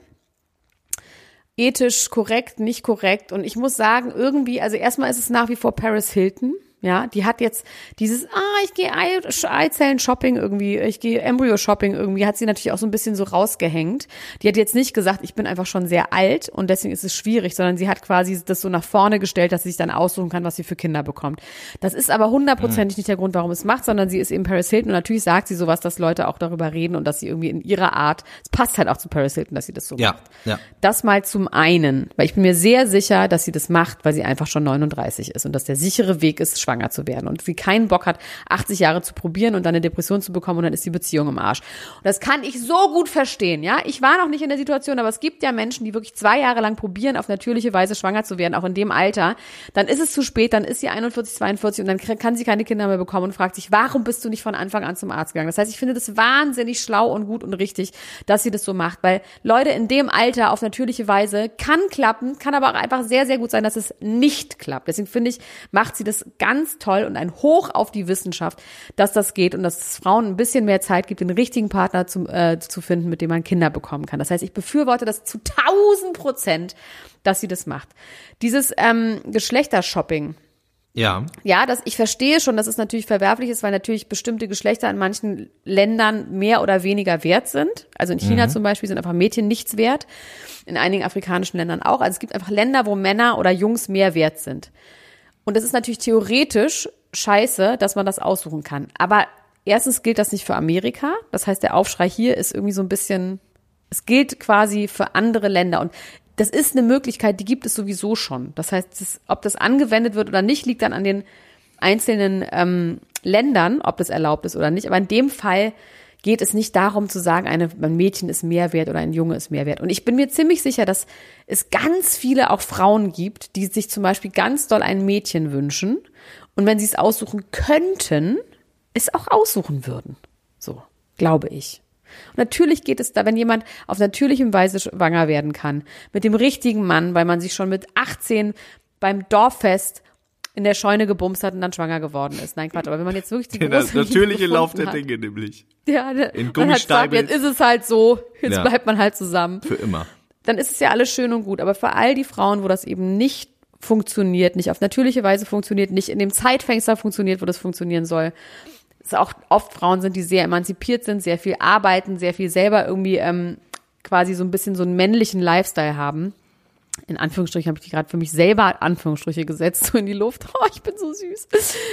Ethisch korrekt, nicht korrekt. Und ich muss sagen, irgendwie, also erstmal ist es nach wie vor Paris Hilton. Ja, die hat jetzt dieses, ah, ich gehe Eizellen-Shopping irgendwie, ich gehe Embryo-Shopping irgendwie, hat sie natürlich auch so ein bisschen so rausgehängt. Die hat jetzt nicht gesagt, ich bin einfach schon sehr alt und deswegen ist es schwierig, sondern sie hat quasi das so nach vorne gestellt, dass sie sich dann aussuchen kann, was sie für Kinder bekommt. Das ist aber hundertprozentig nicht der Grund, warum es macht, sondern sie ist eben Paris Hilton und natürlich sagt sie sowas, dass Leute auch darüber reden und dass sie irgendwie in ihrer Art, es passt halt auch zu Paris Hilton, dass sie das so ja, macht. Ja. Das mal zum einen, weil ich bin mir sehr sicher, dass sie das macht, weil sie einfach schon neununddreißig ist und dass der sichere Weg ist, schwanger zu werden und sie keinen Bock hat, achtzig Jahre zu probieren und dann eine Depression zu bekommen und dann ist die Beziehung im Arsch. Und das kann ich so gut verstehen, ja. Ich war noch nicht in der Situation, aber es gibt ja Menschen, die wirklich zwei Jahre lang probieren, auf natürliche Weise schwanger zu werden, auch in dem Alter. Dann ist es zu spät, dann ist sie einundvierzig, zweiundvierzig und dann kann sie keine Kinder mehr bekommen und fragt sich, warum bist du nicht von Anfang an zum Arzt gegangen? Das heißt, ich finde das wahnsinnig schlau und gut und richtig, dass sie das so macht, weil Leute in dem Alter auf natürliche Weise kann klappen, kann aber auch einfach sehr, sehr gut sein, dass es nicht klappt. Deswegen finde ich, macht sie das ganz toll und ein Hoch auf die Wissenschaft, dass das geht und dass es Frauen ein bisschen mehr Zeit gibt, den richtigen Partner zu, äh, zu finden, mit dem man Kinder bekommen kann. Das heißt, ich befürworte das zu tausend Prozent, dass sie das macht. Dieses ähm, Geschlechtershopping. Ja. Ja, das, ich verstehe schon, dass es natürlich verwerflich ist, weil natürlich bestimmte Geschlechter in manchen Ländern mehr oder weniger wert sind. Also in China mhm. zum Beispiel sind einfach Mädchen nichts wert. In einigen afrikanischen Ländern auch. Also es gibt einfach Länder, wo Männer oder Jungs mehr wert sind. Und das ist natürlich theoretisch scheiße, dass man das aussuchen kann. Aber erstens gilt das nicht für Amerika. Das heißt, der Aufschrei hier ist irgendwie so ein bisschen, es gilt quasi für andere Länder. Und das ist eine Möglichkeit, die gibt es sowieso schon. Das heißt, das, ob das angewendet wird oder nicht, liegt dann an den einzelnen ähm, Ländern, ob das erlaubt ist oder nicht. Aber in dem Fall geht es nicht darum zu sagen, eine, ein Mädchen ist mehr wert oder ein Junge ist mehr wert. Und ich bin mir ziemlich sicher, dass es ganz viele auch Frauen gibt, die sich zum Beispiel ganz doll ein Mädchen wünschen und wenn sie es aussuchen könnten, es auch aussuchen würden. So, glaube ich. Und natürlich geht es da, wenn jemand auf natürliche Weise schwanger werden kann, mit dem richtigen Mann, weil man sich schon mit achtzehn beim Dorffest in der Scheune gebumst hat und dann schwanger geworden ist. Nein, Quatsch, aber wenn man jetzt wirklich die große Der natürliche Lauf der hat, Dinge nämlich. Ja, der, in man hat gesagt, jetzt ist es halt so, jetzt ja. bleibt man halt zusammen. Für immer. Dann ist es ja alles schön und gut, aber für all die Frauen, wo das eben nicht funktioniert, nicht auf natürliche Weise funktioniert, nicht in dem Zeitfenster funktioniert, wo das funktionieren soll, es auch oft Frauen sind, die sehr emanzipiert sind, sehr viel arbeiten, sehr viel selber irgendwie ähm, quasi so ein bisschen so einen männlichen Lifestyle haben. In Anführungsstrichen habe ich die gerade für mich selber Anführungsstriche gesetzt, so in die Luft. Oh, ich bin so süß.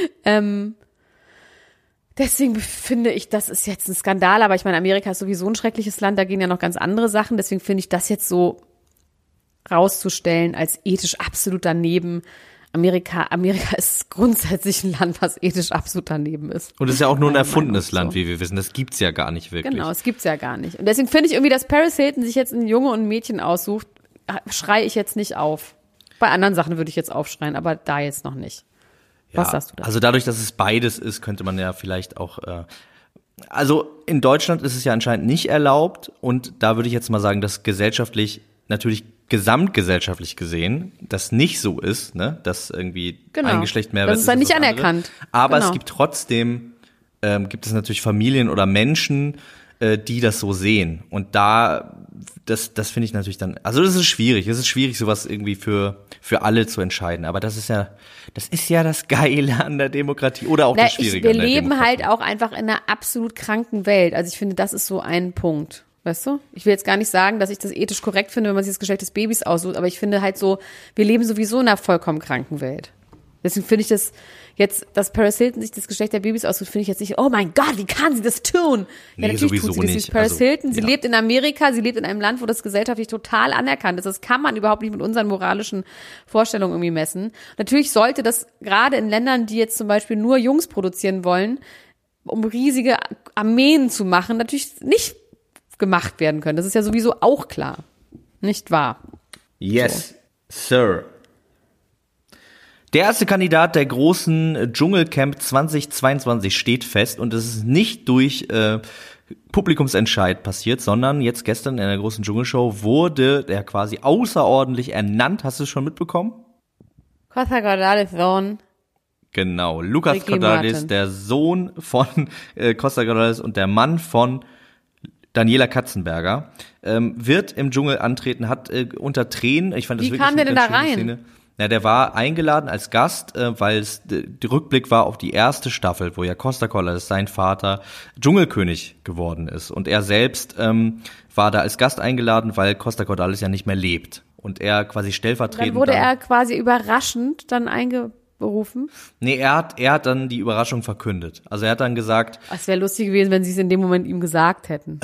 Ähm, deswegen finde ich, das ist jetzt ein Skandal, aber ich meine, Amerika ist sowieso ein schreckliches Land, da gehen ja noch ganz andere Sachen, deswegen finde ich das jetzt so rauszustellen als ethisch absolut daneben. Amerika, Amerika ist grundsätzlich ein Land, was ethisch absolut daneben ist. Und es ist ja auch nur ein erfundenes Meinung, Land, so. wie wir wissen. Das gibt's ja gar nicht wirklich. Genau, es gibt's ja gar nicht. Und deswegen finde ich irgendwie, dass Paris Hilton sich jetzt ein Junge und ein Mädchen aussucht, schreie ich jetzt nicht auf. Bei anderen Sachen würde ich jetzt aufschreien, aber da jetzt noch nicht. Was ja, sagst du da? Also dadurch, dass es beides ist, könnte man ja vielleicht auch, äh, also in Deutschland ist es ja anscheinend nicht erlaubt und da würde ich jetzt mal sagen, dass gesellschaftlich, natürlich gesamtgesellschaftlich gesehen, das nicht so ist, ne, dass irgendwie genau. ein Geschlecht mehr wert ist. Das ist dann nicht als das anerkannt. andere. Aber genau. es gibt trotzdem, ähm, gibt es natürlich Familien oder Menschen, äh, die das so sehen und da Das, das finde ich natürlich dann, also das ist schwierig, es ist schwierig, sowas irgendwie für, für alle zu entscheiden, aber das ist ja, das ist ja das Geile an der Demokratie oder auch Na, das Schwierige ich, wir an der leben Demokratie. halt auch einfach in einer absolut kranken Welt, also ich finde, das ist so ein Punkt, weißt du? Ich will jetzt gar nicht sagen, dass ich das ethisch korrekt finde, wenn man sich das Geschlecht des Babys aussucht, aber ich finde halt so, wir leben sowieso in einer vollkommen kranken Welt. Deswegen finde ich das jetzt, dass Paris Hilton sich das Geschlecht der Babys aussucht, finde ich jetzt nicht, oh mein Gott, wie kann sie das tun? Nee, ja, natürlich sowieso tut sie das. nicht. Sie ist Paris also, Hilton, sie ja. lebt in Amerika, sie lebt in einem Land, wo das gesellschaftlich total anerkannt ist. Das kann man überhaupt nicht mit unseren moralischen Vorstellungen irgendwie messen. Natürlich sollte das gerade in Ländern, die jetzt zum Beispiel nur Jungs produzieren wollen, um riesige Armeen zu machen, natürlich nicht gemacht werden können. Das ist ja sowieso auch klar. Nicht wahr? Yes, so. Sir. Der erste Kandidat der großen Dschungelcamp zwanzig zweiundzwanzig steht fest und es ist nicht durch äh, Publikumsentscheid passiert, sondern jetzt gestern in der großen Dschungelshow wurde der quasi außerordentlich ernannt. Hast du es schon mitbekommen? Costa Cordalis Sohn. Genau, Lucas Ricky Cordalis, Martin. der Sohn von äh, Costa Cordalis und der Mann von Daniela Katzenberger, ähm, wird im Dschungel antreten, hat äh, unter Tränen, ich fand das Wie wirklich kam der eine denn ganz da schöne rein? Szene. Ja, der war eingeladen als Gast, äh, weil es der Rückblick war auf die erste Staffel, wo ja Costa Cordalis, sein Vater, Dschungelkönig geworden ist. Und er selbst ähm, war da als Gast eingeladen, weil Costa Cordalis ja nicht mehr lebt. Und er quasi stellvertretend. Dann wurde dann, er quasi überraschend dann eingerufen. Nee, er hat, er hat dann die Überraschung verkündet. Also er hat dann gesagt, Es wäre lustig gewesen, wenn sie es in dem Moment ihm gesagt hätten.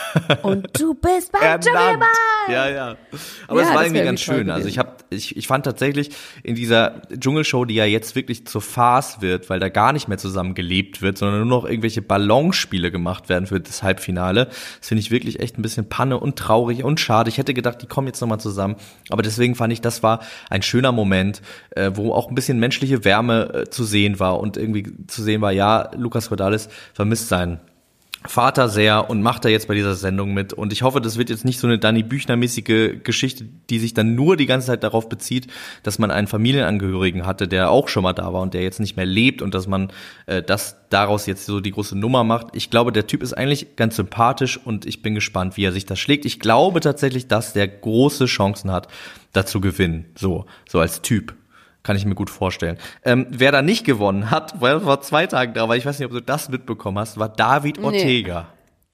Und du bist beim ernannt. Dschungelball. Ja, ja. Aber Ja, es war das irgendwie wär ganz irgendwie toll schön. Also gewesen. ich hab, ich, ich fand tatsächlich in dieser Dschungelshow, die ja jetzt wirklich zur Farce wird, weil da gar nicht mehr zusammen gelebt wird, sondern nur noch irgendwelche Ballonspiele gemacht werden für das Halbfinale. Das finde ich wirklich echt ein bisschen Panne und traurig und schade. Ich hätte gedacht, die kommen jetzt nochmal zusammen. Aber deswegen fand ich, das war ein schöner Moment, äh, wo auch ein bisschen menschliche Wärme äh, zu sehen war und irgendwie zu sehen war, ja, Lucas Cordalis vermisst seinen Vater sehr und macht da jetzt bei dieser Sendung mit. Und ich hoffe, das wird jetzt nicht so eine Dani Büchner-mäßige Geschichte, die sich dann nur die ganze Zeit darauf bezieht, dass man einen Familienangehörigen hatte, der auch schon mal da war und der jetzt nicht mehr lebt und dass man äh, das daraus jetzt so die große Nummer macht. Ich glaube, der Typ ist eigentlich ganz sympathisch und ich bin gespannt, wie er sich das schlägt. Ich glaube tatsächlich, dass der große Chancen hat, da zu gewinnen. So, so als Typ. Kann ich mir gut vorstellen. Ähm, wer da nicht gewonnen hat, weil er vor zwei Tagen da war, ich weiß nicht, ob du das mitbekommen hast, war David Nee. Ortega.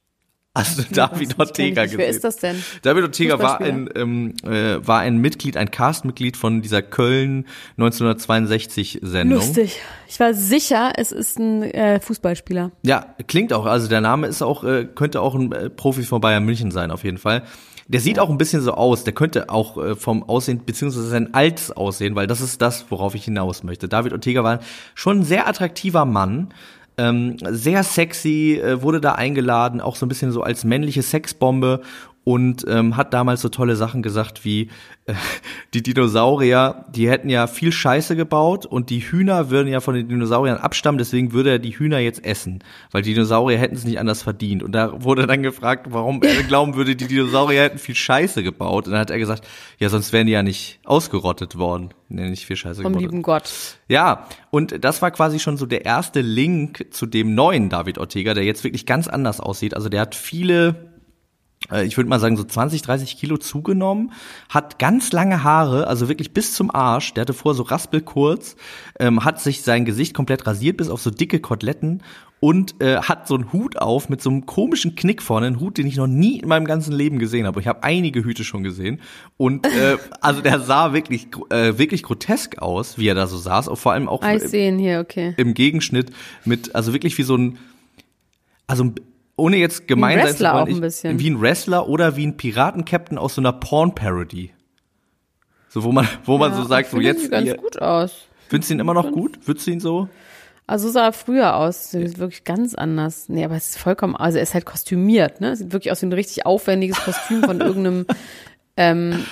Hast du David Das Ortega kenn ich nicht. gesehen? Wer ist das denn? David Ortega war Fußballspieler? ein ähm, äh, war ein Mitglied, ein Castmitglied von dieser Köln neunzehnhundertzweiundsechzig Sendung. Lustig. Ich war sicher, es ist ein äh, Fußballspieler. Ja, klingt auch. Also der Name ist auch äh, könnte auch ein äh, Profi von Bayern München sein auf jeden Fall. Der sieht auch ein bisschen so aus. Der könnte auch äh, vom Aussehen beziehungsweise sein Alts aussehen, weil das ist das, worauf ich hinaus möchte. David Ortega war schon ein sehr attraktiver Mann. Ähm, sehr sexy, äh, wurde da eingeladen, auch so ein bisschen so als männliche Sexbombe und ähm, hat damals so tolle Sachen gesagt wie äh, die Dinosaurier, die hätten ja viel Scheiße gebaut und die Hühner würden ja von den Dinosauriern abstammen, deswegen würde er die Hühner jetzt essen, weil die Dinosaurier hätten es nicht anders verdient. Und da wurde dann gefragt, warum er glauben würde, die Dinosaurier hätten viel Scheiße gebaut. Und dann hat er gesagt, ja, sonst wären die ja nicht ausgerottet worden. Nee, nicht viel Scheiße Vom gebaut. lieben Gott. Ja, und das war quasi schon so der erste Link zu dem neuen David Ortega, der jetzt wirklich ganz anders aussieht. Also der hat viele, äh, ich würde mal sagen so zwanzig, dreißig Kilo zugenommen, hat ganz lange Haare, also wirklich bis zum Arsch. Der hatte vorher so raspelkurz, ähm, hat sich sein Gesicht komplett rasiert bis auf so dicke Koteletten und äh, hat so einen Hut auf mit so einem komischen Knick vorne, einen Hut, den ich noch nie in meinem ganzen Leben gesehen habe. Ich habe einige Hüte schon gesehen und äh, also der sah wirklich äh, wirklich grotesk aus, wie er da so saß, und vor allem auch Ah, ich sehe ihn hier, okay. im Gegenschnitt mit, also wirklich wie so ein, also ohne jetzt gemein sein zu Wrestler wollen, auch ein ich- bisschen. wie ein Wrestler oder wie ein Piratencaptain aus so einer Porn-Parody. So, wo man, wo man so sagt, so Finde jetzt, sieht ganz ihr- gut aus. findest du ihn immer noch gut? Würdest du ihn so? Also so sah er früher aus. Sieht wirklich ganz anders. Nee, aber es ist vollkommen, also er ist halt kostümiert, ne? Sieht wirklich aus wie ein richtig aufwendiges Kostüm von irgendeinem ähm,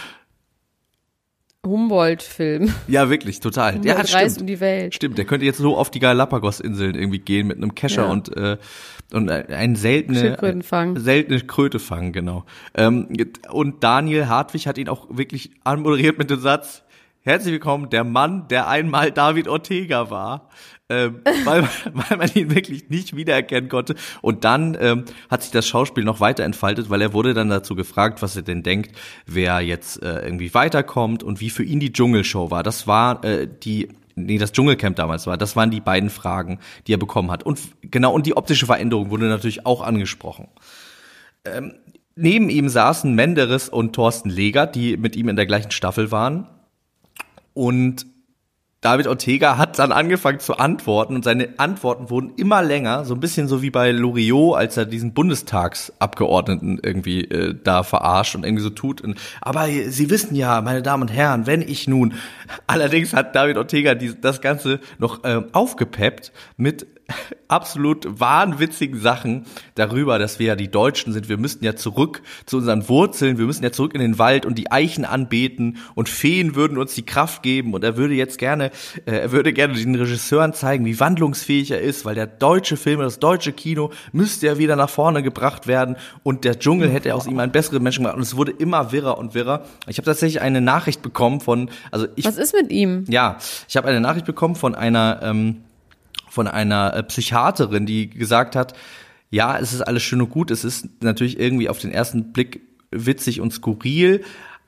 Humboldt-Film. Ja, wirklich, total. Ja, Humboldt das reist stimmt. um die Welt. Stimmt, der könnte jetzt so auf die Galapagos-Inseln irgendwie gehen mit einem Kescher Ja. und äh, und ein seltene Schildkröten fangen. seltene Kröte fangen, genau. Ähm, und Daniel Hartwig hat ihn auch wirklich anmoderiert mit dem Satz: Herzlich willkommen, der Mann, der einmal David Ortega war. Ähm, weil, weil man ihn wirklich nicht wiedererkennen konnte. Und dann ähm, hat sich das Schauspiel noch weiter entfaltet, weil er wurde dann dazu gefragt, was er denn denkt, wer jetzt äh, irgendwie weiterkommt und wie für ihn die Dschungelshow war. Das war äh, die, nee, das Dschungelcamp damals war. Das waren die beiden Fragen, die er bekommen hat. Und genau, und die optische Veränderung wurde natürlich auch angesprochen. Ähm, neben ihm saßen Menderes und Thorsten Legert, die mit ihm in der gleichen Staffel waren. Und David Ortega hat dann angefangen zu antworten und seine Antworten wurden immer länger, so ein bisschen so wie bei Loriot, als er diesen Bundestagsabgeordneten irgendwie äh, da verarscht und irgendwie so tut. Und, aber Sie wissen ja, meine Damen und Herren, wenn ich nun... Allerdings hat David Ortega die, das Ganze noch äh, aufgepeppt mit absolut wahnwitzigen Sachen darüber, dass wir ja die Deutschen sind. Wir müssten ja zurück zu unseren Wurzeln, wir müssen ja zurück in den Wald und die Eichen anbeten und Feen würden uns die Kraft geben und er würde jetzt gerne, äh, er würde gerne den Regisseuren zeigen, wie wandlungsfähig er ist, weil der deutsche Film, das deutsche Kino müsste ja wieder nach vorne gebracht werden und der Dschungel hätte aus ihm einen besseren Menschen gemacht und es wurde immer wirrer und wirrer. Ich habe tatsächlich eine Nachricht bekommen von, also ich. Was ist mit ihm? Ja, ich habe eine Nachricht bekommen von einer, ähm, von einer äh, Psychiaterin, die gesagt hat, ja, es ist alles schön und gut, es ist natürlich irgendwie auf den ersten Blick witzig und skurril,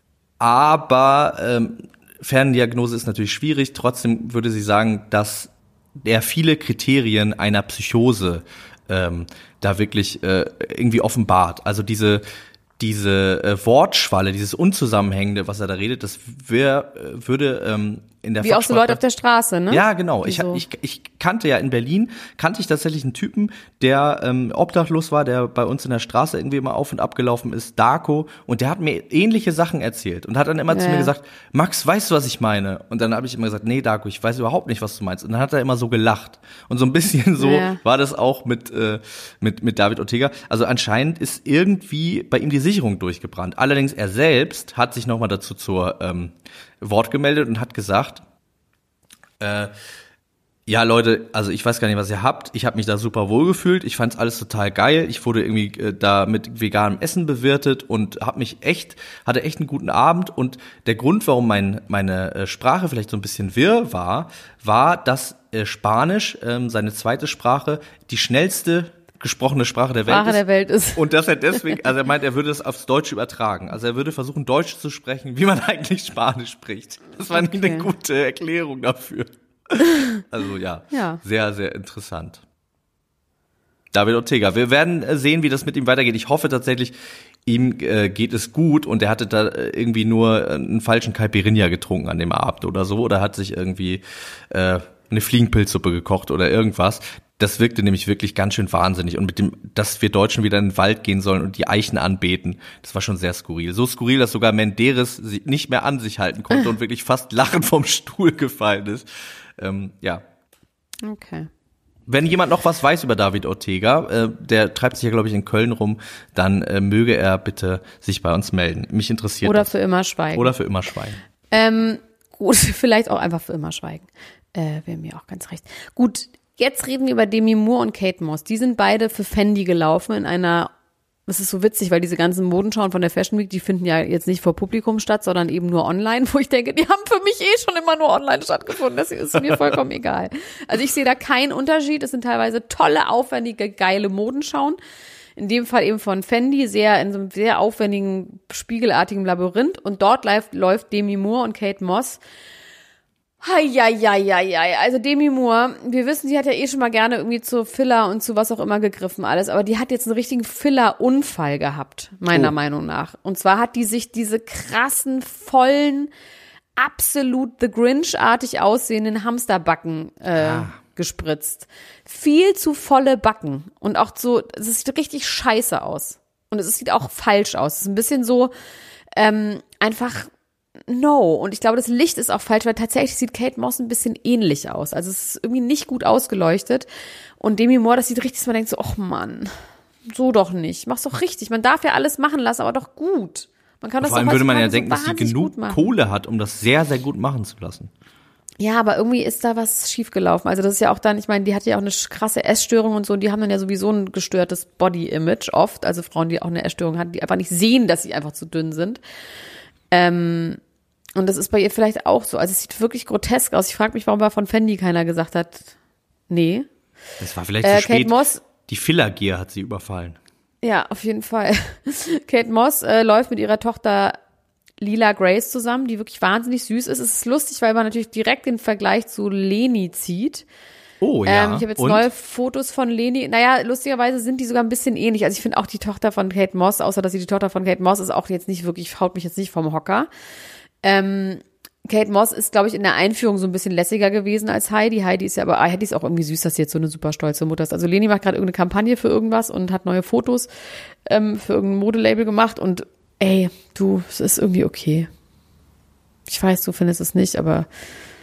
aber ähm, Ferndiagnose ist natürlich schwierig, trotzdem würde sie sagen, dass er viele Kriterien einer Psychose ähm, da wirklich äh, irgendwie offenbart. Also diese diese äh, Wortschwalle, dieses Unzusammenhängende, was er da redet, das wär, äh, würde ähm, in der Wie auch so Leute auf der Straße, ne? Ja, genau. Ich, so. ich, ich kannte ja in Berlin, kannte ich tatsächlich einen Typen, der ähm, obdachlos war, der bei uns in der Straße irgendwie immer auf und ab gelaufen ist, Darko, und der hat mir ähnliche Sachen erzählt und hat dann immer ja. zu mir gesagt, Max, weißt du, was ich meine? Und dann habe ich immer gesagt, nee, Darko, ich weiß überhaupt nicht, was du meinst. Und dann hat er immer so gelacht. Und so ein bisschen so ja. war das auch mit, äh, mit, mit David Ortega. Also anscheinend ist irgendwie bei ihm die Sicherung durchgebrannt. Allerdings er selbst hat sich nochmal dazu zur ähm, Wort gemeldet und hat gesagt, äh, ja Leute, also ich weiß gar nicht, was ihr habt. Ich habe mich da super wohl gefühlt. Ich fand's alles total geil. Ich wurde irgendwie äh, da mit veganem Essen bewirtet und habe mich echt, hatte echt einen guten Abend. Und der Grund, warum mein, meine äh, Sprache vielleicht so ein bisschen wirr war, war, dass äh, Spanisch, ähm, seine zweite Sprache, die schnellste gesprochene Sprache der Welt Sprache ist. der Welt ist. Und dass er deswegen, also er meint, er würde es aufs Deutsche übertragen. Also er würde versuchen, Deutsch zu sprechen, wie man eigentlich Spanisch spricht. Das war okay. Eine gute Erklärung dafür. Also ja, ja, sehr, sehr interessant. David Ortega. Wir werden sehen, wie das mit ihm weitergeht. Ich hoffe tatsächlich, ihm äh, geht es gut und er hatte da irgendwie nur einen falschen Caipirinha getrunken an dem Abend oder so oder hat sich irgendwie äh, eine Fliegenpilzsuppe gekocht oder irgendwas. Das wirkte nämlich wirklich ganz schön wahnsinnig. Und mit dem, dass wir Deutschen wieder in den Wald gehen sollen und die Eichen anbeten, das war schon sehr skurril. So skurril, dass sogar Menderes sie nicht mehr an sich halten konnte und wirklich fast lachend vom Stuhl gefallen ist. Ähm, ja. Okay. Wenn jemand noch was weiß über David Ortega, äh, der treibt sich ja, glaube ich, in Köln rum, dann äh, möge er bitte sich bei uns melden. Mich interessiert Oder das. für immer schweigen. Oder für immer schweigen. Ähm, gut, vielleicht auch einfach für immer schweigen. Äh, wäre mir auch ganz recht. Gut, jetzt reden wir über Demi Moore und Kate Moss. Die sind beide für Fendi gelaufen in einer, das ist so witzig, weil diese ganzen Modenschauen von der Fashion Week, die finden ja jetzt nicht vor Publikum statt, sondern eben nur online, wo ich denke, die haben für mich eh schon immer nur online stattgefunden. Das ist mir vollkommen egal. Also ich sehe da keinen Unterschied. Es sind teilweise tolle, aufwendige, geile Modenschauen. In dem Fall eben von Fendi, sehr in so einem sehr aufwendigen, spiegelartigen Labyrinth. Und dort läuft, läuft Demi Moore und Kate Moss. Heieieiei, also Demi Moore, wir wissen, sie hat ja eh schon mal gerne irgendwie zu Filler und zu was auch immer gegriffen alles, aber die hat jetzt einen richtigen Filler-Unfall gehabt, meiner oh. Meinung nach. Und zwar hat die sich diese krassen, vollen, absolut The Grinch-artig aussehenden Hamsterbacken äh, ah. gespritzt. Viel zu volle Backen und auch so, es sieht richtig scheiße aus. Und es sieht auch falsch aus. Es ist ein bisschen so ähm, einfach no. Und ich glaube, das Licht ist auch falsch, weil tatsächlich sieht Kate Moss ein bisschen ähnlich aus. Also es ist irgendwie nicht gut ausgeleuchtet. Und Demi Moore, das sieht richtig, dass man denkt so, ach Mann, so doch nicht. Mach's doch richtig. Man darf ja alles machen lassen, aber doch gut. Man kann das Vor allem würde man ja denken, so dass sie genug Kohle hat, um das sehr, sehr gut machen zu lassen. Ja, aber irgendwie ist da was schiefgelaufen. Also das ist ja auch dann, ich meine, die hat ja auch eine krasse Essstörung und so, und die haben dann ja sowieso ein gestörtes Body-Image oft. Also Frauen, die auch eine Essstörung hatten, die einfach nicht sehen, dass sie einfach zu dünn sind. Ähm, und das ist bei ihr vielleicht auch so. Also es sieht wirklich grotesk aus. Ich frage mich, warum bei von Fendi keiner gesagt hat, nee. Das war vielleicht zu äh, spät. Kate Moss, die Filler-Gier hat sie überfallen. Ja, auf jeden Fall. Kate Moss äh, läuft mit ihrer Tochter Lila Grace zusammen, die wirklich wahnsinnig süß ist. Es ist lustig, weil man natürlich direkt den Vergleich zu Leni zieht. Oh ja. Ähm, ich habe jetzt und? neue Fotos von Leni. Naja, lustigerweise sind die sogar ein bisschen ähnlich. Also ich finde auch die Tochter von Kate Moss, außer dass sie die Tochter von Kate Moss ist, auch jetzt nicht wirklich, haut mich jetzt nicht vom Hocker. Ähm, Kate Moss ist, glaube ich, in der Einführung so ein bisschen lässiger gewesen als Heidi. Heidi ist ja aber, Heidi ist auch irgendwie süß, dass sie jetzt so eine super stolze Mutter ist. Also Leni macht gerade irgendeine Kampagne für irgendwas und hat neue Fotos ähm, für irgendein Modelabel gemacht und ey, du, es ist irgendwie okay. Ich weiß, du findest es nicht, aber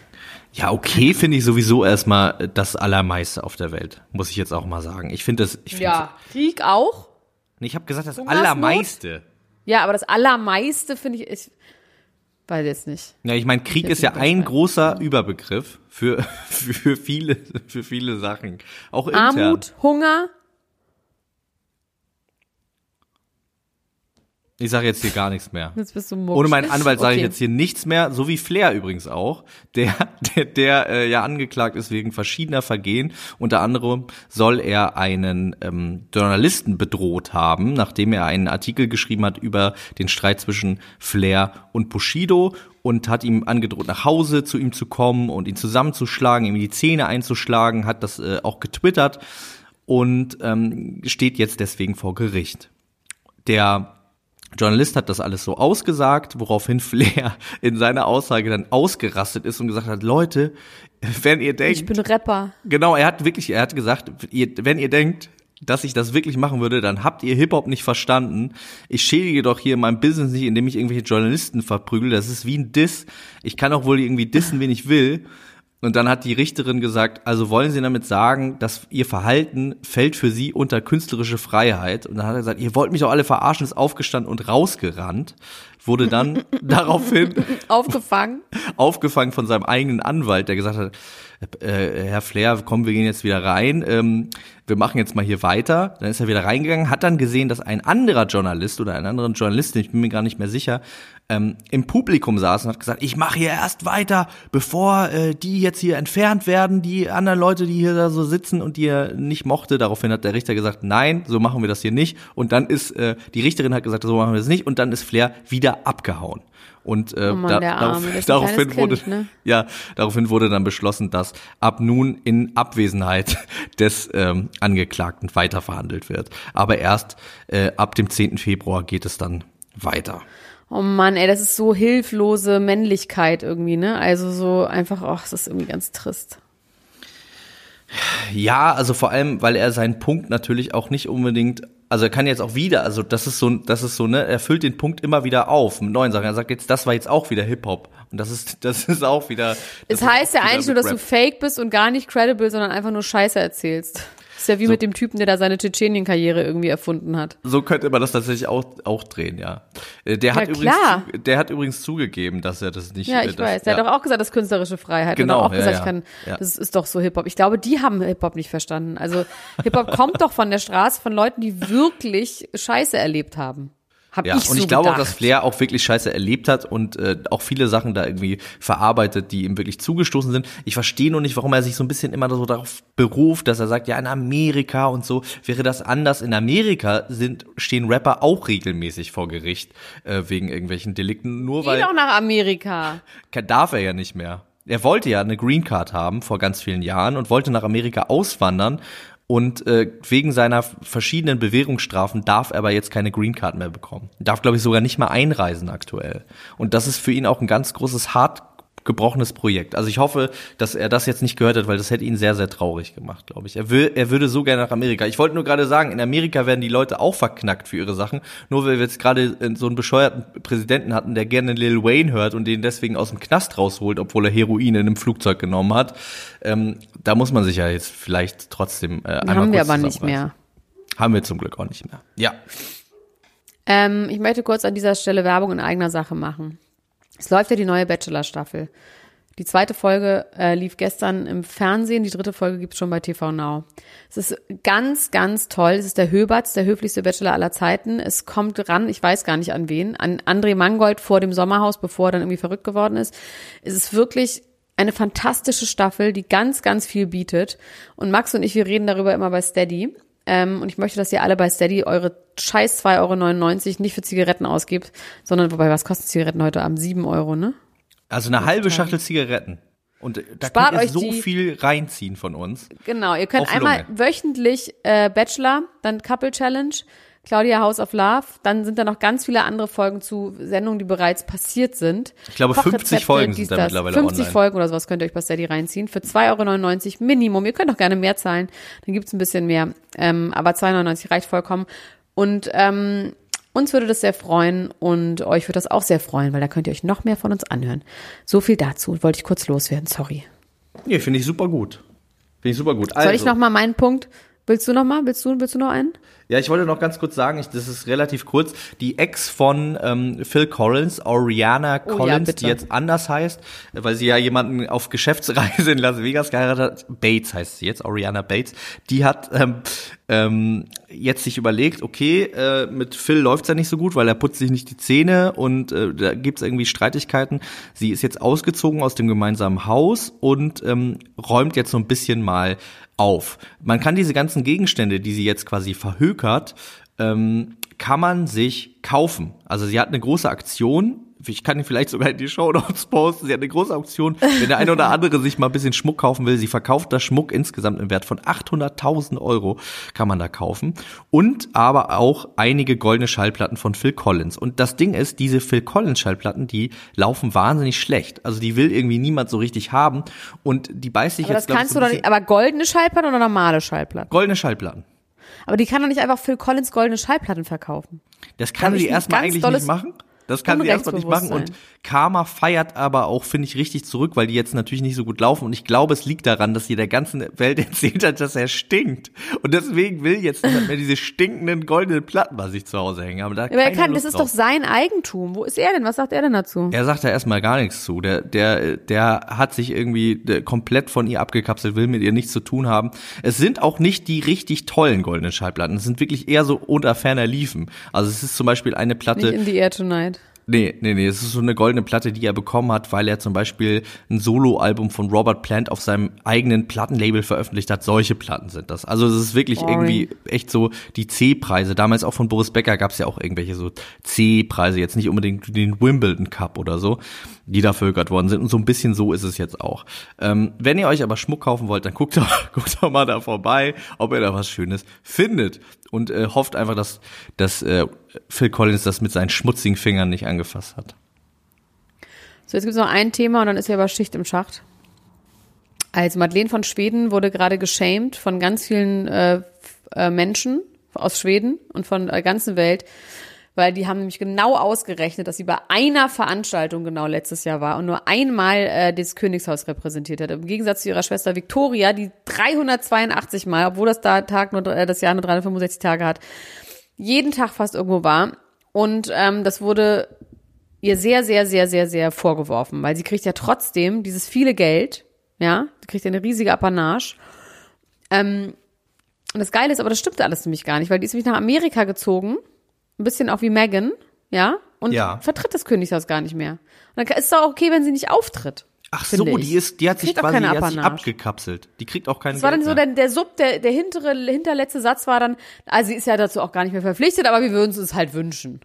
Ja, okay, finde ich sowieso erstmal das Allermeiste auf der Welt, muss ich jetzt auch mal sagen. Ich finde das, ich finde. Ja, Krieg auch. Nee, ich habe gesagt, das Hungersnot? Allermeiste. Ja, aber das Allermeiste finde ich, ich weiß jetzt nicht. Ja, ich meine, Krieg ist ja ein großer Überbegriff für, für viele, für viele Sachen. Auch intern. Armut, Hunger. Ich sage jetzt hier gar nichts mehr. Jetzt bist du mucksch. Ohne meinen Anwalt sage Okay. ich jetzt hier nichts mehr, so wie Flair übrigens auch, der, der, der äh, ja angeklagt ist wegen verschiedener Vergehen. Unter anderem soll er einen ähm, Journalisten bedroht haben, nachdem er einen Artikel geschrieben hat über den Streit zwischen Flair und Bushido und hat ihm angedroht, nach Hause zu ihm zu kommen und ihn zusammenzuschlagen, ihm die Zähne einzuschlagen, hat das äh, auch getwittert und ähm, steht jetzt deswegen vor Gericht. Der Journalist hat das alles so ausgesagt, woraufhin Flair in seiner Aussage dann ausgerastet ist und gesagt hat, Leute, wenn ihr denkt... Ich bin Rapper. Genau, er hat wirklich, er hat gesagt, ihr, wenn ihr denkt, dass ich das wirklich machen würde, dann habt ihr Hip-Hop nicht verstanden. Ich schädige doch hier mein Business nicht, indem ich irgendwelche Journalisten verprügel. Das ist wie ein Diss. Ich kann auch wohl irgendwie dissen, wen ich will. Und dann hat die Richterin gesagt, also wollen Sie damit sagen, dass Ihr Verhalten fällt für Sie unter künstlerische Freiheit? Und dann hat er gesagt, ihr wollt mich doch alle verarschen, ist aufgestanden und rausgerannt. Wurde dann daraufhin Aufgefangen. aufgefangen von seinem eigenen Anwalt, der gesagt hat, äh, Herr Flair, komm, wir gehen jetzt wieder rein, ähm, wir machen jetzt mal hier weiter. Dann ist er wieder reingegangen, hat dann gesehen, dass ein anderer Journalist oder ein anderer Journalistin, ich bin mir gar nicht mehr sicher, ähm, im Publikum saß und hat gesagt, ich mache hier erst weiter, bevor äh, die jetzt hier entfernt werden, die anderen Leute, die hier da so sitzen und die er nicht mochte. Daraufhin hat der Richter gesagt, nein, so machen wir das hier nicht. Und dann ist, äh, die Richterin hat gesagt, so machen wir das nicht. Und dann ist Flair wieder abgehauen. Und äh, Oh Mann, da, der darauf, Arme, das ist ein daraufhin kleines wurde Kind, ne? ja daraufhin wurde dann beschlossen, dass ab nun in Abwesenheit des ähm, Angeklagten weiterverhandelt wird. Aber erst äh, ab dem zehnten Februar geht es dann weiter. Oh Mann, ey, das ist so hilflose Männlichkeit irgendwie, ne? Also so einfach, ach, das ist irgendwie ganz trist. Ja, also vor allem, weil er seinen Punkt natürlich auch nicht unbedingt, also er kann jetzt auch wieder, also das ist so, das ist so, ne, er füllt den Punkt immer wieder auf mit neuen Sachen. Er sagt jetzt, das war jetzt auch wieder Hip-Hop und das ist, das ist auch wieder. Es heißt ja eigentlich nur, dass du fake bist und gar nicht credible, sondern einfach nur Scheiße erzählst. Das ist ja wie So. mit dem Typen, der da seine Tschetschenien-Karriere irgendwie erfunden hat. So könnte man das tatsächlich auch, auch drehen, ja. Äh, Der hat Ja, übrigens, klar. zu- der hat übrigens zugegeben, dass er das nicht. Ja, äh, ich das, weiß. Der ja. hat doch auch gesagt, das ist künstlerische Freiheit. Genau, Und auch ja, gesagt, ja. ich kann, Ja. das ist doch so Hip-Hop. Ich glaube, die haben Hip-Hop nicht verstanden. Also Hip-Hop kommt doch von der Straße, von Leuten, die wirklich Scheiße erlebt haben. Hab Ja, ich und so ich glaube auch, gedacht. dass Flair auch wirklich Scheiße erlebt hat und äh, auch viele Sachen da irgendwie verarbeitet, die ihm wirklich zugestoßen sind. Ich verstehe nur nicht, warum er sich so ein bisschen immer so darauf beruft, dass er sagt, ja, in Amerika und so wäre das anders. In Amerika sind stehen Rapper auch regelmäßig vor Gericht äh, wegen irgendwelchen Delikten, nur Geh weil doch nach Amerika. darf er ja nicht mehr. Er wollte ja eine Green Card haben vor ganz vielen Jahren und wollte nach Amerika auswandern. Und äh, wegen seiner verschiedenen Bewährungsstrafen darf er aber jetzt keine Green Card mehr bekommen. Darf, glaube ich, sogar nicht mal einreisen aktuell. Und das ist für ihn auch ein ganz großes, hart gebrochenes Projekt. Also ich hoffe, dass er das jetzt nicht gehört hat, weil das hätte ihn sehr, sehr traurig gemacht, glaube ich. Er will, er würde so gerne nach Amerika. Ich wollte nur gerade sagen, in Amerika werden die Leute auch verknackt für ihre Sachen. Nur weil wir jetzt gerade so einen bescheuerten Präsidenten hatten, der gerne Lil Wayne hört und den deswegen aus dem Knast rausholt, obwohl er Heroin in einem Flugzeug genommen hat. Ähm, da muss man sich ja jetzt vielleicht trotzdem äh, einmal Haben wir kurz aber nicht zusammenreißen. mehr. Haben wir zum Glück auch nicht mehr. Ja. Ähm, ich möchte kurz an dieser Stelle Werbung in eigener Sache machen. Es läuft ja die neue Bachelor-Staffel. Die zweite Folge äh, lief gestern im Fernsehen, die dritte Folge gibt's schon bei T V Now. Es ist ganz, ganz toll. Es ist der Höberts, der höflichste Bachelor aller Zeiten. Es kommt ran, ich weiß gar nicht an wen, an André Mangold vor dem Sommerhaus, bevor er dann irgendwie verrückt geworden ist. Es ist wirklich eine fantastische Staffel, die ganz, ganz viel bietet. Und Max und ich, wir reden darüber immer bei Steady. Ähm, und ich möchte, dass ihr alle bei Steady eure scheiß zwei Euro neunundneunzig nicht für Zigaretten ausgibt, sondern, wobei, was kosten Zigaretten heute Abend? sieben Euro, ne? Also eine halbe Schachtel Zigaretten. Und da Spart könnt ihr euch so die- viel reinziehen von uns. Genau, ihr könnt Auf einmal Lunge. wöchentlich äh, Bachelor, dann Couple Challenge, Claudia House of Love, dann sind da noch ganz viele andere Folgen zu Sendungen, die bereits passiert sind. Ich glaube, fünfzig Kochrezepte, Folgen dies, sind da das. mittlerweile fünfzig online. Folgen oder sowas könnt ihr euch bei Steady reinziehen. Für zwei Euro neunundneunzig Minimum. Ihr könnt auch gerne mehr zahlen, dann gibt's ein bisschen mehr. Ähm, aber zwei Euro neunundneunzig reicht vollkommen. Und ähm, uns würde das sehr freuen und euch würde das auch sehr freuen, weil da könnt ihr euch noch mehr von uns anhören. So viel dazu, wollte ich kurz loswerden, sorry. Nee, finde ich super gut. Finde ich super gut. Also. Soll ich noch mal meinen Punkt? Willst du noch mal? Willst du, willst du noch einen? Ja, ich wollte noch ganz kurz sagen, ich, das ist relativ kurz, die Ex von ähm, Phil Collins, Oriana Oh, Collins, ja, die jetzt anders heißt, weil sie ja jemanden auf Geschäftsreise in Las Vegas geheiratet hat, Bates heißt sie jetzt, Oriana Bates, die hat ähm, ähm, jetzt sich überlegt, okay, äh, mit Phil läuft's ja nicht so gut, weil er putzt sich nicht die Zähne und äh, da gibt's irgendwie Streitigkeiten. Sie ist jetzt ausgezogen aus dem gemeinsamen Haus und ähm, räumt jetzt so ein bisschen mal auf. Man kann diese ganzen Gegenstände, die sie jetzt quasi verhökert, ähm, kann man sich kaufen. Also sie hat eine große Aktion. Ich kann ihn vielleicht sogar in die Shownotes posten. Sie hat eine große Auktion. Wenn der eine oder andere sich mal ein bisschen Schmuck kaufen will, sie verkauft das Schmuck insgesamt im Wert von achthunderttausend Euro kann man da kaufen. Und aber auch einige goldene Schallplatten von Phil Collins. Und das Ding ist, diese Phil Collins Schallplatten, die laufen wahnsinnig schlecht. Also die will irgendwie niemand so richtig haben. Und die beißt sich aber jetzt, das kannst so du doch nicht, aber goldene Schallplatten oder normale Schallplatten? Goldene Schallplatten. Aber die kann doch nicht einfach Phil Collins goldene Schallplatten verkaufen. Das kann Da sie hab ich ein erstmal ganz eigentlich dolles nicht machen. Das kann sie erstmal nicht machen. Und Karma feiert aber auch, finde ich, richtig zurück, weil die jetzt natürlich nicht so gut laufen. Und ich glaube, es liegt daran, dass sie der ganzen Welt erzählt hat, dass er stinkt. Und deswegen will jetzt niemand mehr diese stinkenden goldenen Platten bei sich zu Hause hängen. Aber, da aber er kann, Lust das ist drauf. doch sein Eigentum. Wo ist er denn? Was sagt er denn dazu? Er sagt da erstmal gar nichts zu. Der, der, der hat sich irgendwie der, komplett von ihr abgekapselt, will mit ihr nichts zu tun haben. Es sind auch nicht die richtig tollen goldenen Schallplatten. Es sind wirklich eher so unter ferner Liefen. Also es ist zum Beispiel eine Platte. Nicht in the Air Tonight. Nee, nee, nee, es ist so eine goldene Platte, die er bekommen hat, weil er zum Beispiel ein Soloalbum von Robert Plant auf seinem eigenen Plattenlabel veröffentlicht hat. Solche Platten sind das. Also es ist wirklich Boring. irgendwie echt so die C-Preise. Damals auch von Boris Becker gab es ja auch irgendwelche so C-Preise, jetzt nicht unbedingt den Wimbledon Cup oder so, die da verhökert worden sind. Und so ein bisschen so ist es jetzt auch. Ähm, wenn ihr euch aber Schmuck kaufen wollt, dann guckt doch, guckt doch mal da vorbei, ob ihr da was Schönes findet. Und äh, hofft einfach, dass, dass äh, Phil Collins das mit seinen schmutzigen Fingern nicht angefasst hat. So, jetzt gibt es noch ein Thema und dann ist ja aber Schicht im Schacht. Also Madeleine von Schweden wurde gerade geshamed von ganz vielen äh, äh, Menschen aus Schweden und von der ganzen Welt, weil die haben nämlich genau ausgerechnet, dass sie bei einer Veranstaltung genau letztes Jahr war und nur einmal äh, das Königshaus repräsentiert hat. Im Gegensatz zu ihrer Schwester Victoria, die dreihundertzweiundachtzig Mal, obwohl das da Tag nur äh, das Jahr nur dreihundertfünfundsechzig Tage hat, jeden Tag fast irgendwo war. Und ähm, das wurde ihr sehr, sehr, sehr, sehr, sehr vorgeworfen, weil sie kriegt ja trotzdem dieses viele Geld, ja, sie kriegt ja eine riesige Apanage. Ähm, und das Geile ist, aber das stimmt alles nämlich gar nicht, weil die ist nämlich nach Amerika gezogen, ein bisschen auch wie Meghan, ja, und ja. vertritt das Königshaus gar nicht mehr. Und dann ist es doch okay, wenn sie nicht auftritt. Ach so, ich. die ist, die hat sich Kriegt auch quasi keine die hat sich Apanage. abgekapselt. Die kriegt auch keinen Das war dann Geld so mehr. der, der Sub, der, der hintere, hinterletzte Satz war dann, also sie ist ja dazu auch gar nicht mehr verpflichtet, aber wir würden es uns halt wünschen.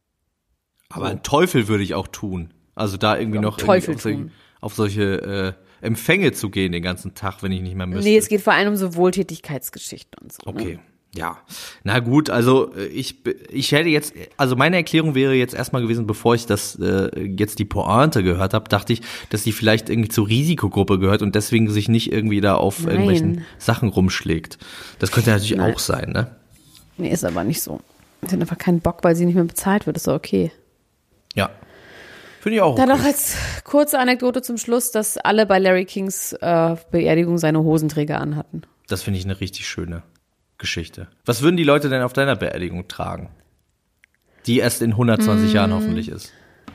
Aber einen Teufel würde ich auch tun. Also da irgendwie Ja, noch Teufel irgendwie auf, solche, tun. auf solche äh, Empfänge zu gehen den ganzen Tag, wenn ich nicht mehr müsste. Nee, es geht vor allem um so Wohltätigkeitsgeschichten und so. Okay. Ne? Ja, na gut, also äh, ich ich hätte jetzt, also meine Erklärung wäre jetzt erstmal gewesen, bevor ich das äh, jetzt die Pointe gehört habe, dachte ich, dass die vielleicht irgendwie zur Risikogruppe gehört und deswegen sich nicht irgendwie da auf Nein. irgendwelchen Sachen rumschlägt. Das könnte natürlich Nein. auch sein, ne? Nee, ist aber nicht so. Sie hat einfach keinen Bock, weil sie nicht mehr bezahlt wird, ist doch okay. Ja. Finde ich auch. Dann Okay. noch als kurze Anekdote zum Schluss, dass alle bei Larry Kings äh, Beerdigung seine Hosenträger anhatten. Das finde ich eine richtig schöne Geschichte. Was würden die Leute denn auf deiner Beerdigung tragen? Die erst in hundertzwanzig mm. Jahren hoffentlich ist.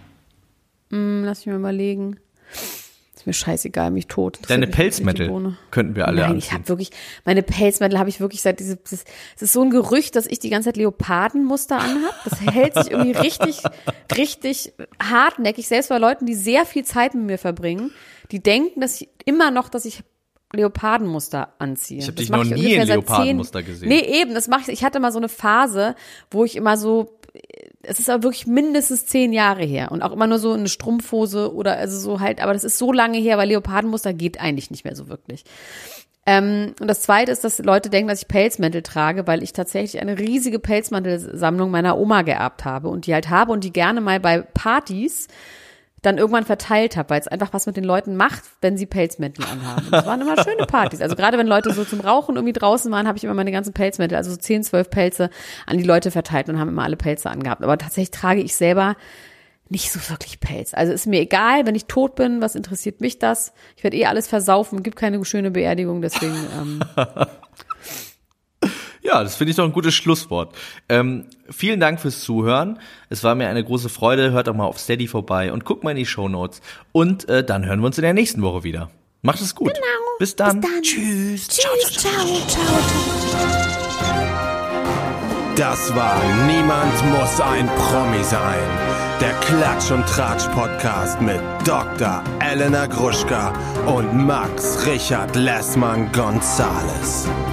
Hm, lass mich mal überlegen. Ist mir scheißegal, mich tot. Deine Pelzmäntel könnten wir alle Nein, anziehen. ich habe wirklich, meine Pelzmäntel habe ich wirklich seit diese, das, es ist so ein Gerücht, dass ich die ganze Zeit Leopardenmuster anhab. Das hält sich irgendwie richtig, richtig hartnäckig, selbst bei Leuten, die sehr viel Zeit mit mir verbringen, die denken, dass ich immer noch, dass ich Leopardenmuster anziehe. Ich habe Das dich mach noch ich nie ungefähr in seit Leopardenmuster zehn, gesehen. Nee, eben, das mache ich. Ich hatte mal so eine Phase, wo ich immer so, es ist aber wirklich mindestens zehn Jahre her und auch immer nur so eine Strumpfhose oder also so halt, aber das ist so lange her, weil Leopardenmuster geht eigentlich nicht mehr so wirklich. Ähm, und das Zweite ist, dass Leute denken, dass ich Pelzmäntel trage, weil ich tatsächlich eine riesige Pelzmantelsammlung meiner Oma geerbt habe und die halt habe und die gerne mal bei Partys dann irgendwann verteilt habe, weil es einfach was mit den Leuten macht, wenn sie Pelzmäntel anhaben. Und das waren immer schöne Partys. Also gerade wenn Leute so zum Rauchen irgendwie draußen waren, habe ich immer meine ganzen Pelzmäntel, also so zehn, zwölf Pelze an die Leute verteilt und haben immer alle Pelze angehabt. Aber tatsächlich trage ich selber nicht so wirklich Pelz. Also ist mir egal, wenn ich tot bin, was interessiert mich das? Ich werde eh alles versaufen, gibt keine schöne Beerdigung, deswegen ähm, Ja, das finde ich doch ein gutes Schlusswort. Ähm, vielen Dank fürs Zuhören. Es war mir eine große Freude. Hört doch mal auf Steady vorbei und guckt mal in die Shownotes. Und äh, dann hören wir uns in der nächsten Woche wieder. Macht es gut. Genau. Bis dann. Bis dann. Tschüss. Tschüss. Ciao, ciao, ciao. Das war Niemand muss ein Promi sein. Der Klatsch und Tratsch Podcast mit Doktor Elena Gruschka und Max Richard Lessmann Gonzales.